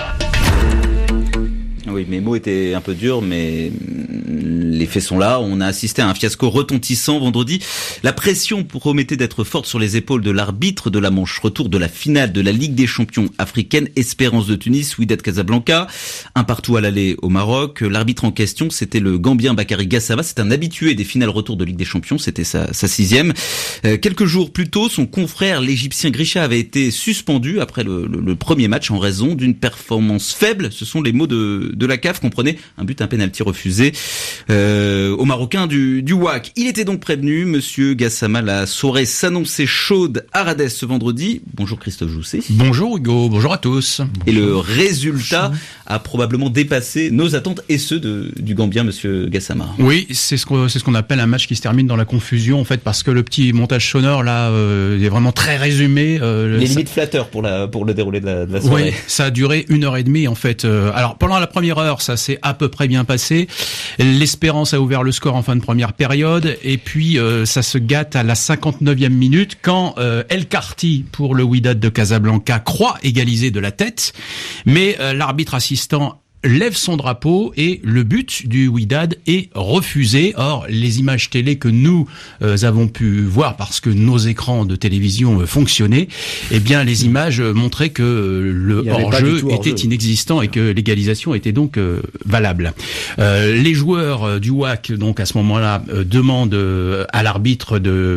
Oui, mes mots étaient un peu durs, mais les faits sont là. On a assisté à un fiasco retentissant vendredi. La pression promettait d'être forte sur les épaules de l'arbitre de la manche retour de la finale de la Ligue des Champions africaine, Espérance de Tunis, Wydad Casablanca. 1-1 à l'aller au Maroc. L'arbitre en question, c'était le Gambien Bakary Gassama. C'est un habitué des finales retour de Ligue des Champions. C'était sa 6e. Quelques jours plus tôt, son confrère, l'Égyptien Grisha, avait été suspendu après le premier match en raison d'une performance faible. Ce sont les mots de la CAF, comprenait un penalty refusé au Marocain du WAC. Il était donc prévenu, Monsieur Gassama. La soirée s'annonçait chaude à Radès ce vendredi. Bonjour Christophe Jousset. Bonjour Hugo, bonjour à tous. Et le résultat a probablement dépassé nos attentes et ceux du Gambien, Monsieur Gassama. Oui, c'est ce qu'on appelle un match qui se termine dans la confusion, en fait, parce que le petit montage sonore là est vraiment très résumé. Les limites flatteurs pour le déroulé de la soirée. Oui, ça a duré 1h30 en fait. Alors pendant la première heure, ça s'est à peu près bien passé. L'Espérance a ouvert le score en fin de première période et puis ça se gâte à la 59e minute quand El Karti pour le Wydad de Casablanca croit égaliser de la tête, mais l'arbitre assistant lève son drapeau et le but du Wydad est refusé. Or, les images télé que nous avons pu voir parce que nos écrans de télévision fonctionnaient, eh bien, les images montraient que le hors-jeu était inexistant et que l'égalisation était donc valable. Les joueurs du WAC, donc à ce moment-là, demandent à l'arbitre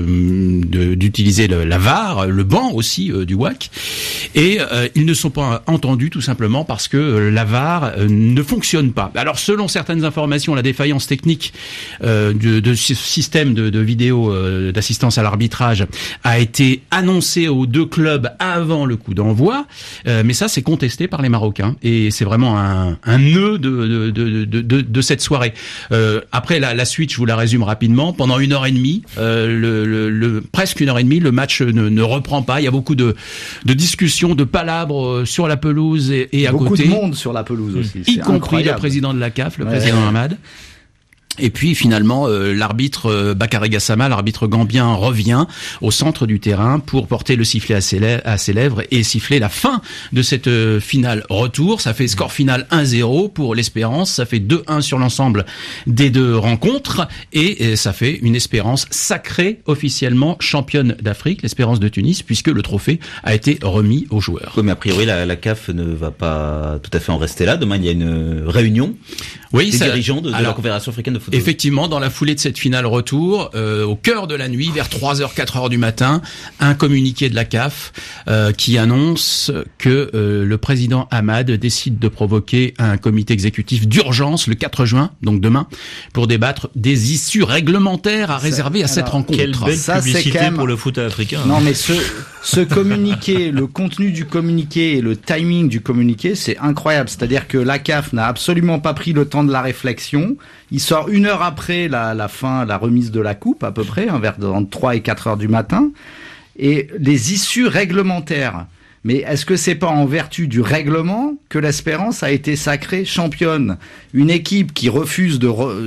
d'utiliser la VAR, le banc aussi du WAC, et ils ne sont pas entendus tout simplement parce que la VAR ne fonctionne pas. Alors, selon certaines informations, la défaillance technique de ce système de vidéo d'assistance à l'arbitrage a été annoncée aux deux clubs avant le coup d'envoi, mais ça, c'est contesté par les Marocains et c'est vraiment un nœud de cette soirée. Après, la suite, je vous la résume rapidement. Pendant 1h30, presque 1h30, le match ne reprend pas. Il y a beaucoup de discussions, de palabres sur la pelouse et à côté. Beaucoup de monde sur la pelouse aussi. Y compris le président de la CAF, le président Hamad. Et puis finalement, l'arbitre Bakary Gassama, l'arbitre gambien, revient au centre du terrain pour porter le sifflet à ses lèvres et siffler la fin de cette finale retour. Ça fait score final 1-0 pour l'Espérance, ça fait 2-1 sur l'ensemble des deux rencontres et ça fait une Espérance sacrée officiellement championne d'Afrique, l'Espérance de Tunis, puisque le trophée a été remis aux joueurs. Oui, mais a priori la CAF ne va pas tout à fait en rester là. Demain, il y a une réunion des dirigeants de la Confédération africaine de football. Effectivement, dans la foulée de cette finale retour, au cœur de la nuit, vers 3h, 4h du matin, un communiqué de la CAF qui annonce que le président Hamad décide de provoquer un comité exécutif d'urgence le 4 juin, donc demain, pour débattre des issues réglementaires à réserver à cette rencontre. Quelle belle publicité pour le foot africain. Non, mais ce communiqué, le contenu du communiqué et le timing du communiqué, c'est incroyable. C'est-à-dire que la CAF n'a absolument pas pris le temps de la réflexion. Il sort 1 heure après la fin, la remise de la coupe, à peu près, vers entre 3 et 4 heures du matin. Et les issues réglementaires. Mais est-ce que c'est pas en vertu du règlement que l'Espérance a été sacrée championne? Une équipe qui refuse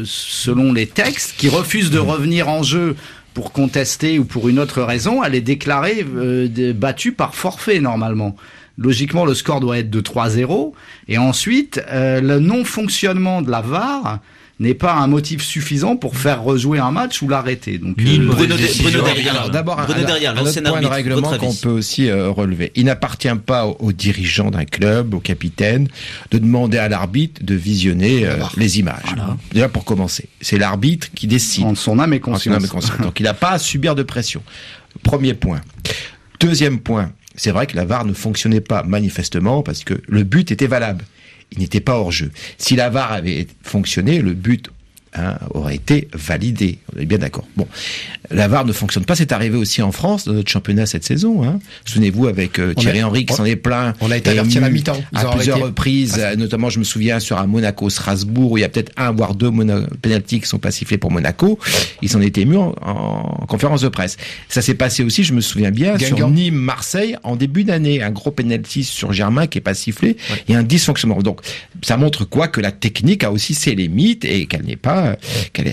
selon les textes, qui refuse de revenir en jeu pour contester ou pour une autre raison, elle est déclarée battue par forfait normalement. Logiquement, le score doit être de 3-0. Et ensuite, le non-fonctionnement de la VAR n'est pas un motif suffisant pour faire rejouer un match ou l'arrêter. Donc, Bruno Derrière, d'abord, un autre point de règlement qu'on peut aussi relever. Il n'appartient pas aux dirigeants d'un club, au capitaine, de demander à l'arbitre de visionner les images. Voilà. Déjà pour commencer, c'est l'arbitre qui décide. En son âme et conscience. Donc il n'a pas à subir de pression. Premier point. Deuxième point, c'est vrai que la VAR ne fonctionnait pas manifestement parce que le but était valable. Il n'était pas hors jeu. Si la VAR avait fonctionné, le but aurait été validé. On est bien d'accord. Bon, la VAR ne fonctionne pas. C'est arrivé aussi en France, dans notre championnat cette saison. Souvenez-vous, avec Thierry Henry qui s'en est plaint. On a été averti à la mi-temps. À plusieurs reprises, notamment je me souviens sur un Monaco-Strasbourg, où il y a peut-être 1 voire 2 pénaltys qui sont pas sifflés pour Monaco. Ils s'en étaient émus en conférence de presse. Ça s'est passé aussi, je me souviens bien, sur Nîmes-Marseille, en début d'année. Un gros pénalty sur Germain qui est pas sifflé. Ouais. Il y a un dysfonctionnement. Donc, ça montre quoi? Que la technique a aussi ses limites et qu'elle n'est pas elle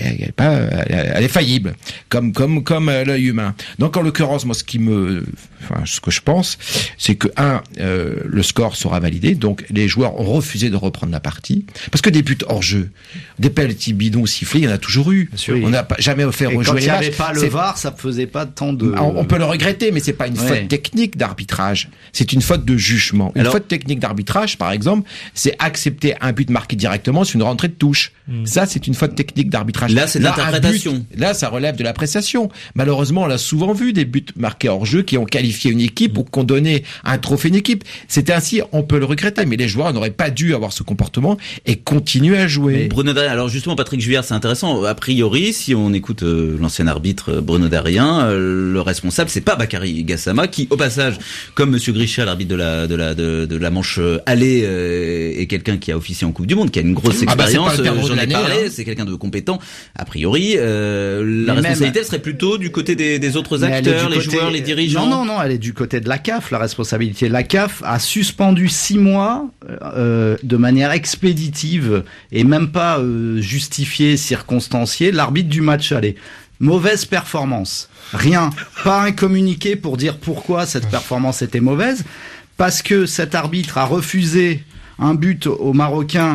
est faillible, comme l'œil humain. Donc en l'occurrence, moi, ce que je pense, c'est que le score sera validé, donc les joueurs ont refusé de reprendre la partie, parce que des buts hors jeu, des penalty bidons sifflés, il y en a toujours eu. On n'a jamais fait rejouer les matchs. Quand il n'y avait pas le VAR, ça faisait pas tant de. On peut le regretter, mais c'est pas une faute technique d'arbitrage, c'est une faute de jugement. Une faute technique d'arbitrage, par exemple, c'est accepter un but marqué directement sur une rentrée de touche. Ça, c'est une faute technique d'arbitrage. Là, c'est l'interprétation. Là, ça relève de l'appréciation. Malheureusement, on l'a souvent vu, des buts marqués hors jeu qui ont qualifié une équipe ou qui ont donné un trophée à une équipe. C'est ainsi, on peut le regretter, mais les joueurs n'auraient pas dû avoir ce comportement et continuer à jouer. Bruno Darrien, alors justement, Patrick Juillard, c'est intéressant. A priori, si on écoute l'ancien arbitre Bruno Darrien, le responsable, c'est pas Bakary Gassama, qui, au passage, comme Monsieur Grichat, l'arbitre de la manche aller, est quelqu'un qui a officié en Coupe du Monde, qui a une grosse expérience. J'en ai parlé, c'est quelqu'un de compétent. A priori, la responsabilité elle serait plutôt du côté des autres acteurs, les joueurs, les dirigeants. Non, elle est du côté de la CAF. La responsabilité de la CAF a suspendu 6 mois de manière expéditive et même pas justifiée, circonstanciée, l'arbitre du match aller. Mauvaise performance. Rien. Pas un communiqué pour dire pourquoi cette performance était mauvaise. Parce que cet arbitre a refusé un but aux Marocains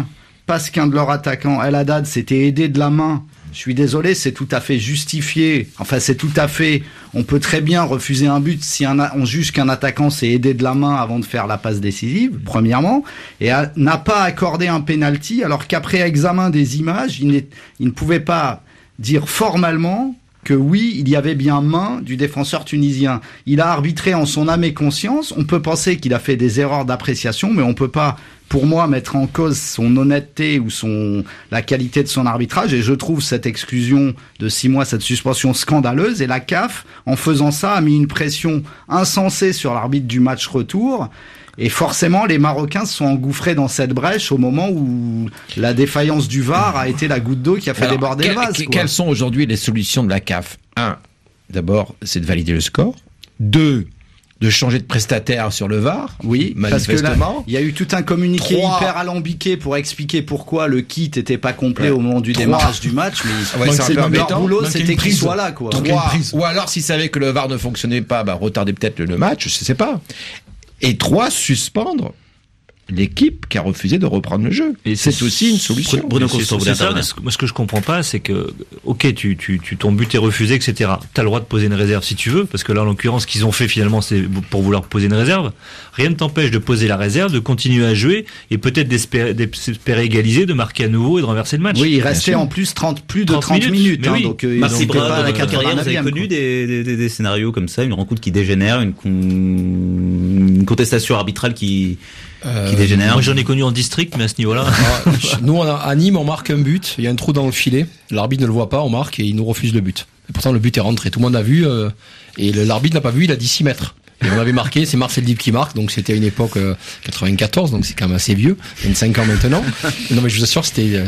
parce qu'un de leurs attaquants, El Haddad, s'était aidé de la main. Je suis désolé, c'est tout à fait justifié. Enfin, on peut très bien refuser un but si on juge qu'un attaquant s'est aidé de la main avant de faire la passe décisive, premièrement, et n'a pas accordé un penalty, alors qu'après examen des images, il ne pouvait pas dire formellement que oui, il y avait bien main du défenseur tunisien. Il a arbitré en son âme et conscience. On peut penser qu'il a fait des erreurs d'appréciation, mais on peut pas, pour moi, mettre en cause son honnêteté ou la qualité de son arbitrage. Et je trouve cette exclusion de 6 mois, cette suspension scandaleuse. Et la CAF, en faisant ça, a mis une pression insensée sur l'arbitre du match retour. Et forcément, les Marocains se sont engouffrés dans cette brèche au moment où la défaillance du VAR a été la goutte d'eau qui a fait déborder le vase. Quelles sont aujourd'hui les solutions de la CAF ? 1, d'abord, c'est de valider le score. 2, de changer de prestataire sur le VAR. Oui, manifestement. Parce que là, il y a eu tout un communiqué hyper alambiqué pour expliquer pourquoi le kit était pas complet au moment du démarrage du match. Mais c'est un peu leur boulot, c'était qu'il soit là, quoi. 3, ou alors, s'ils savaient que le VAR ne fonctionnait pas, retarder peut-être le match, je sais pas. Et 3, suspendre l'équipe qui a refusé de reprendre le jeu. Et c'est aussi une solution. Bruno Constant, moi, ce que je comprends pas, c'est que, ok, ton but est refusé, etc. T'as le droit de poser une réserve si tu veux, parce que là, en l'occurrence, ce qu'ils ont fait finalement, c'est pour vouloir poser une réserve. Rien ne t'empêche de poser la réserve, de continuer à jouer, et peut-être d'espérer égaliser, de marquer à nouveau et de renverser le match. Oui, il restait en plus plus de 30 minutes. Oui. Donc, Marc Bras, dans votre carrière, vous avez connu des scénarios comme ça, une rencontre qui dégénère, une contestation arbitrale qui dégénère. Moi, j'en ai connu en district, mais à ce niveau-là. Nous, à Nîmes, on marque un but. Il y a un trou dans le filet. L'arbitre ne le voit pas. On marque et il nous refuse le but. Et pourtant, le but est rentré. Tout le monde a vu. Et l'arbitre n'a pas vu. Il a dit 6 mètres. Et on avait marqué, c'est Marcel Dib qui marque, donc c'était à une époque 94, donc c'est quand même assez vieux, 25 ans maintenant. Non mais je vous assure,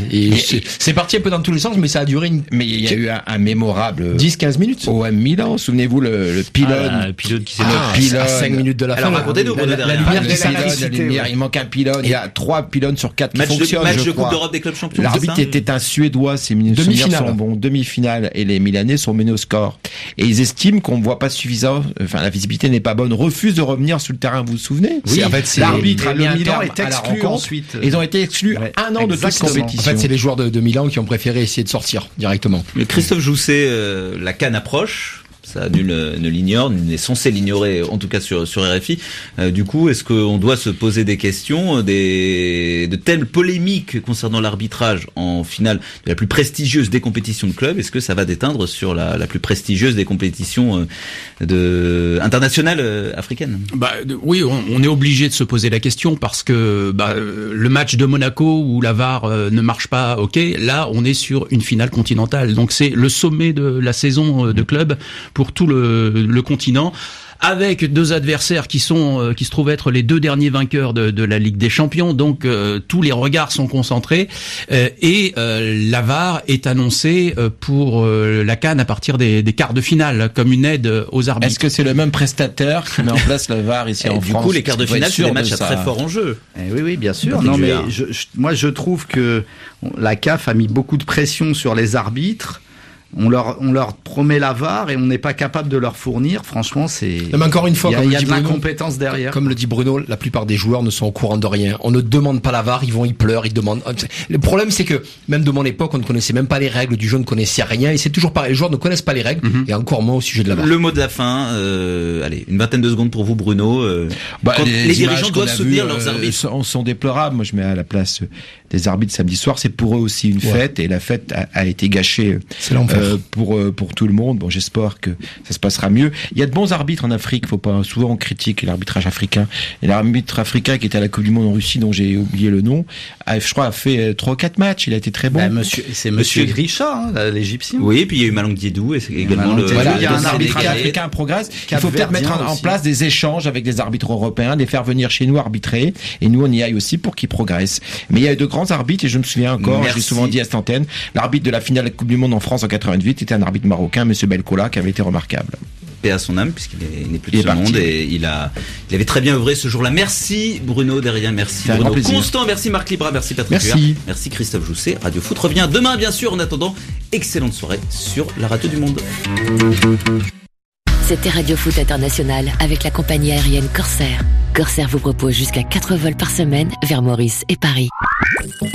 c'est parti un peu dans tous les sens, mais ça a duré mais il y a eu un mémorable 10-15 minutes. Au Milan, souvenez-vous le pylône. Le pylône qui s'est à 5 minutes de la fin. Alors racontez-nous, la lumière, il manque un pylône, il y a 3 pylônes sur 4 qui fonctionnent. Match de Coupe d'Europe des clubs champions. L'arbitre était un Suédois, ses souvenirs sont bons, demi-finale, et les Milanais sont menés au score. Et ils estiment qu'on ne voit pas suffisant, la visibilité n'est pas bonne, refusent de revenir sur le terrain, vous vous souvenez? Oui, en fait, l'arbitre a mis un Milan terme est à la exclu rencontre. ensuite. Ils ont été exclus un an de toute compétition. En fait, c'est les joueurs de Milan qui ont préféré essayer de sortir directement. Mais Christophe Jousset, la CAN approche. Ça, nul ne l'ignore, nul n'est censé l'ignorer, en tout cas sur RFI. Du coup, est-ce qu'on doit se poser des questions, de telles polémiques concernant l'arbitrage en finale de la plus prestigieuse des compétitions de club? Est-ce que ça va déteindre sur la plus prestigieuse des compétitions internationales africaines? Oui, on est obligé de se poser la question parce que le match de Monaco où la VAR ne marche pas, ok, là on est sur une finale continentale. Donc c'est le sommet de la saison de club pour tout le continent, avec 2 adversaires qui se trouvent être les 2 derniers vainqueurs de la Ligue des Champions. Donc tous les regards sont concentrés et la VAR est annoncée pour la CAN à partir des quarts de finale comme une aide aux arbitres. Est-ce que c'est le même prestataire qui met en place la VAR ici en France? Du coup, les quarts de finale, c'est des matchs à très fort enjeu. Oui, bien sûr. Non, mais moi, je trouve que la CAF a mis beaucoup de pression sur les arbitres. On leur promet la VAR et on n'est pas capable de leur fournir. Franchement, mais encore une fois, il y a de l'incompétence derrière. Comme le dit Bruno, la plupart des joueurs ne sont au courant de rien. On ne demande pas la VAR, ils pleurent, ils demandent. Le problème, c'est que même de mon époque, on ne connaissait même pas les règles du jeu, on ne connaissait rien. Et c'est toujours pareil, les joueurs ne connaissent pas les règles, et encore moins au sujet de la VAR. Le mot de la fin, allez, une vingtaine de secondes pour vous, Bruno. Quand les dirigeants doivent soutenir leurs arbitres, sont déplorables. Moi, je mets à la place des arbitres samedi soir. C'est pour eux aussi une fête, et la fête a été gâchée. C'est l'enfer. Pour tout le monde. Bon, j'espère que ça se passera mieux. Il y a de bons arbitres en Afrique. Faut pas, souvent on critique l'arbitrage africain. Et l'arbitre africain qui était à la Coupe du Monde en Russie, dont j'ai oublié le nom, je crois, a fait 3 ou 4 matchs. Il a été très bon. Monsieur Grisha, l'Égyptien. Oui, et puis il y a eu Malang Diédou, et également il y a un arbitrage africain progresse. Il faut peut-être mettre en place des échanges avec des arbitres européens, les faire venir chez nous arbitrer, et nous on y aille aussi pour qu'ils progressent. Mais il y a eu de grands arbitres, et je me souviens encore, j'ai souvent dit à cette antenne, l'arbitre de la finale de la Coupe du Monde en France en 88 était un arbitre marocain, Monsieur Belkola, qui avait été remarquable. Paix à son âme, puisqu'il n'est plus de ce monde, et il avait très bien œuvré ce jour-là. Merci Bruno Derrien, merci Bruno Constant, merci Marc Libra, merci Patrick Huard, merci Christophe Jousset. Radio Foot revient demain, bien sûr. En attendant, excellente soirée sur la radio du Monde. C'était Radio Foot International avec la compagnie aérienne Corsair. Corsair vous propose jusqu'à 4 vols par semaine vers Maurice et Paris.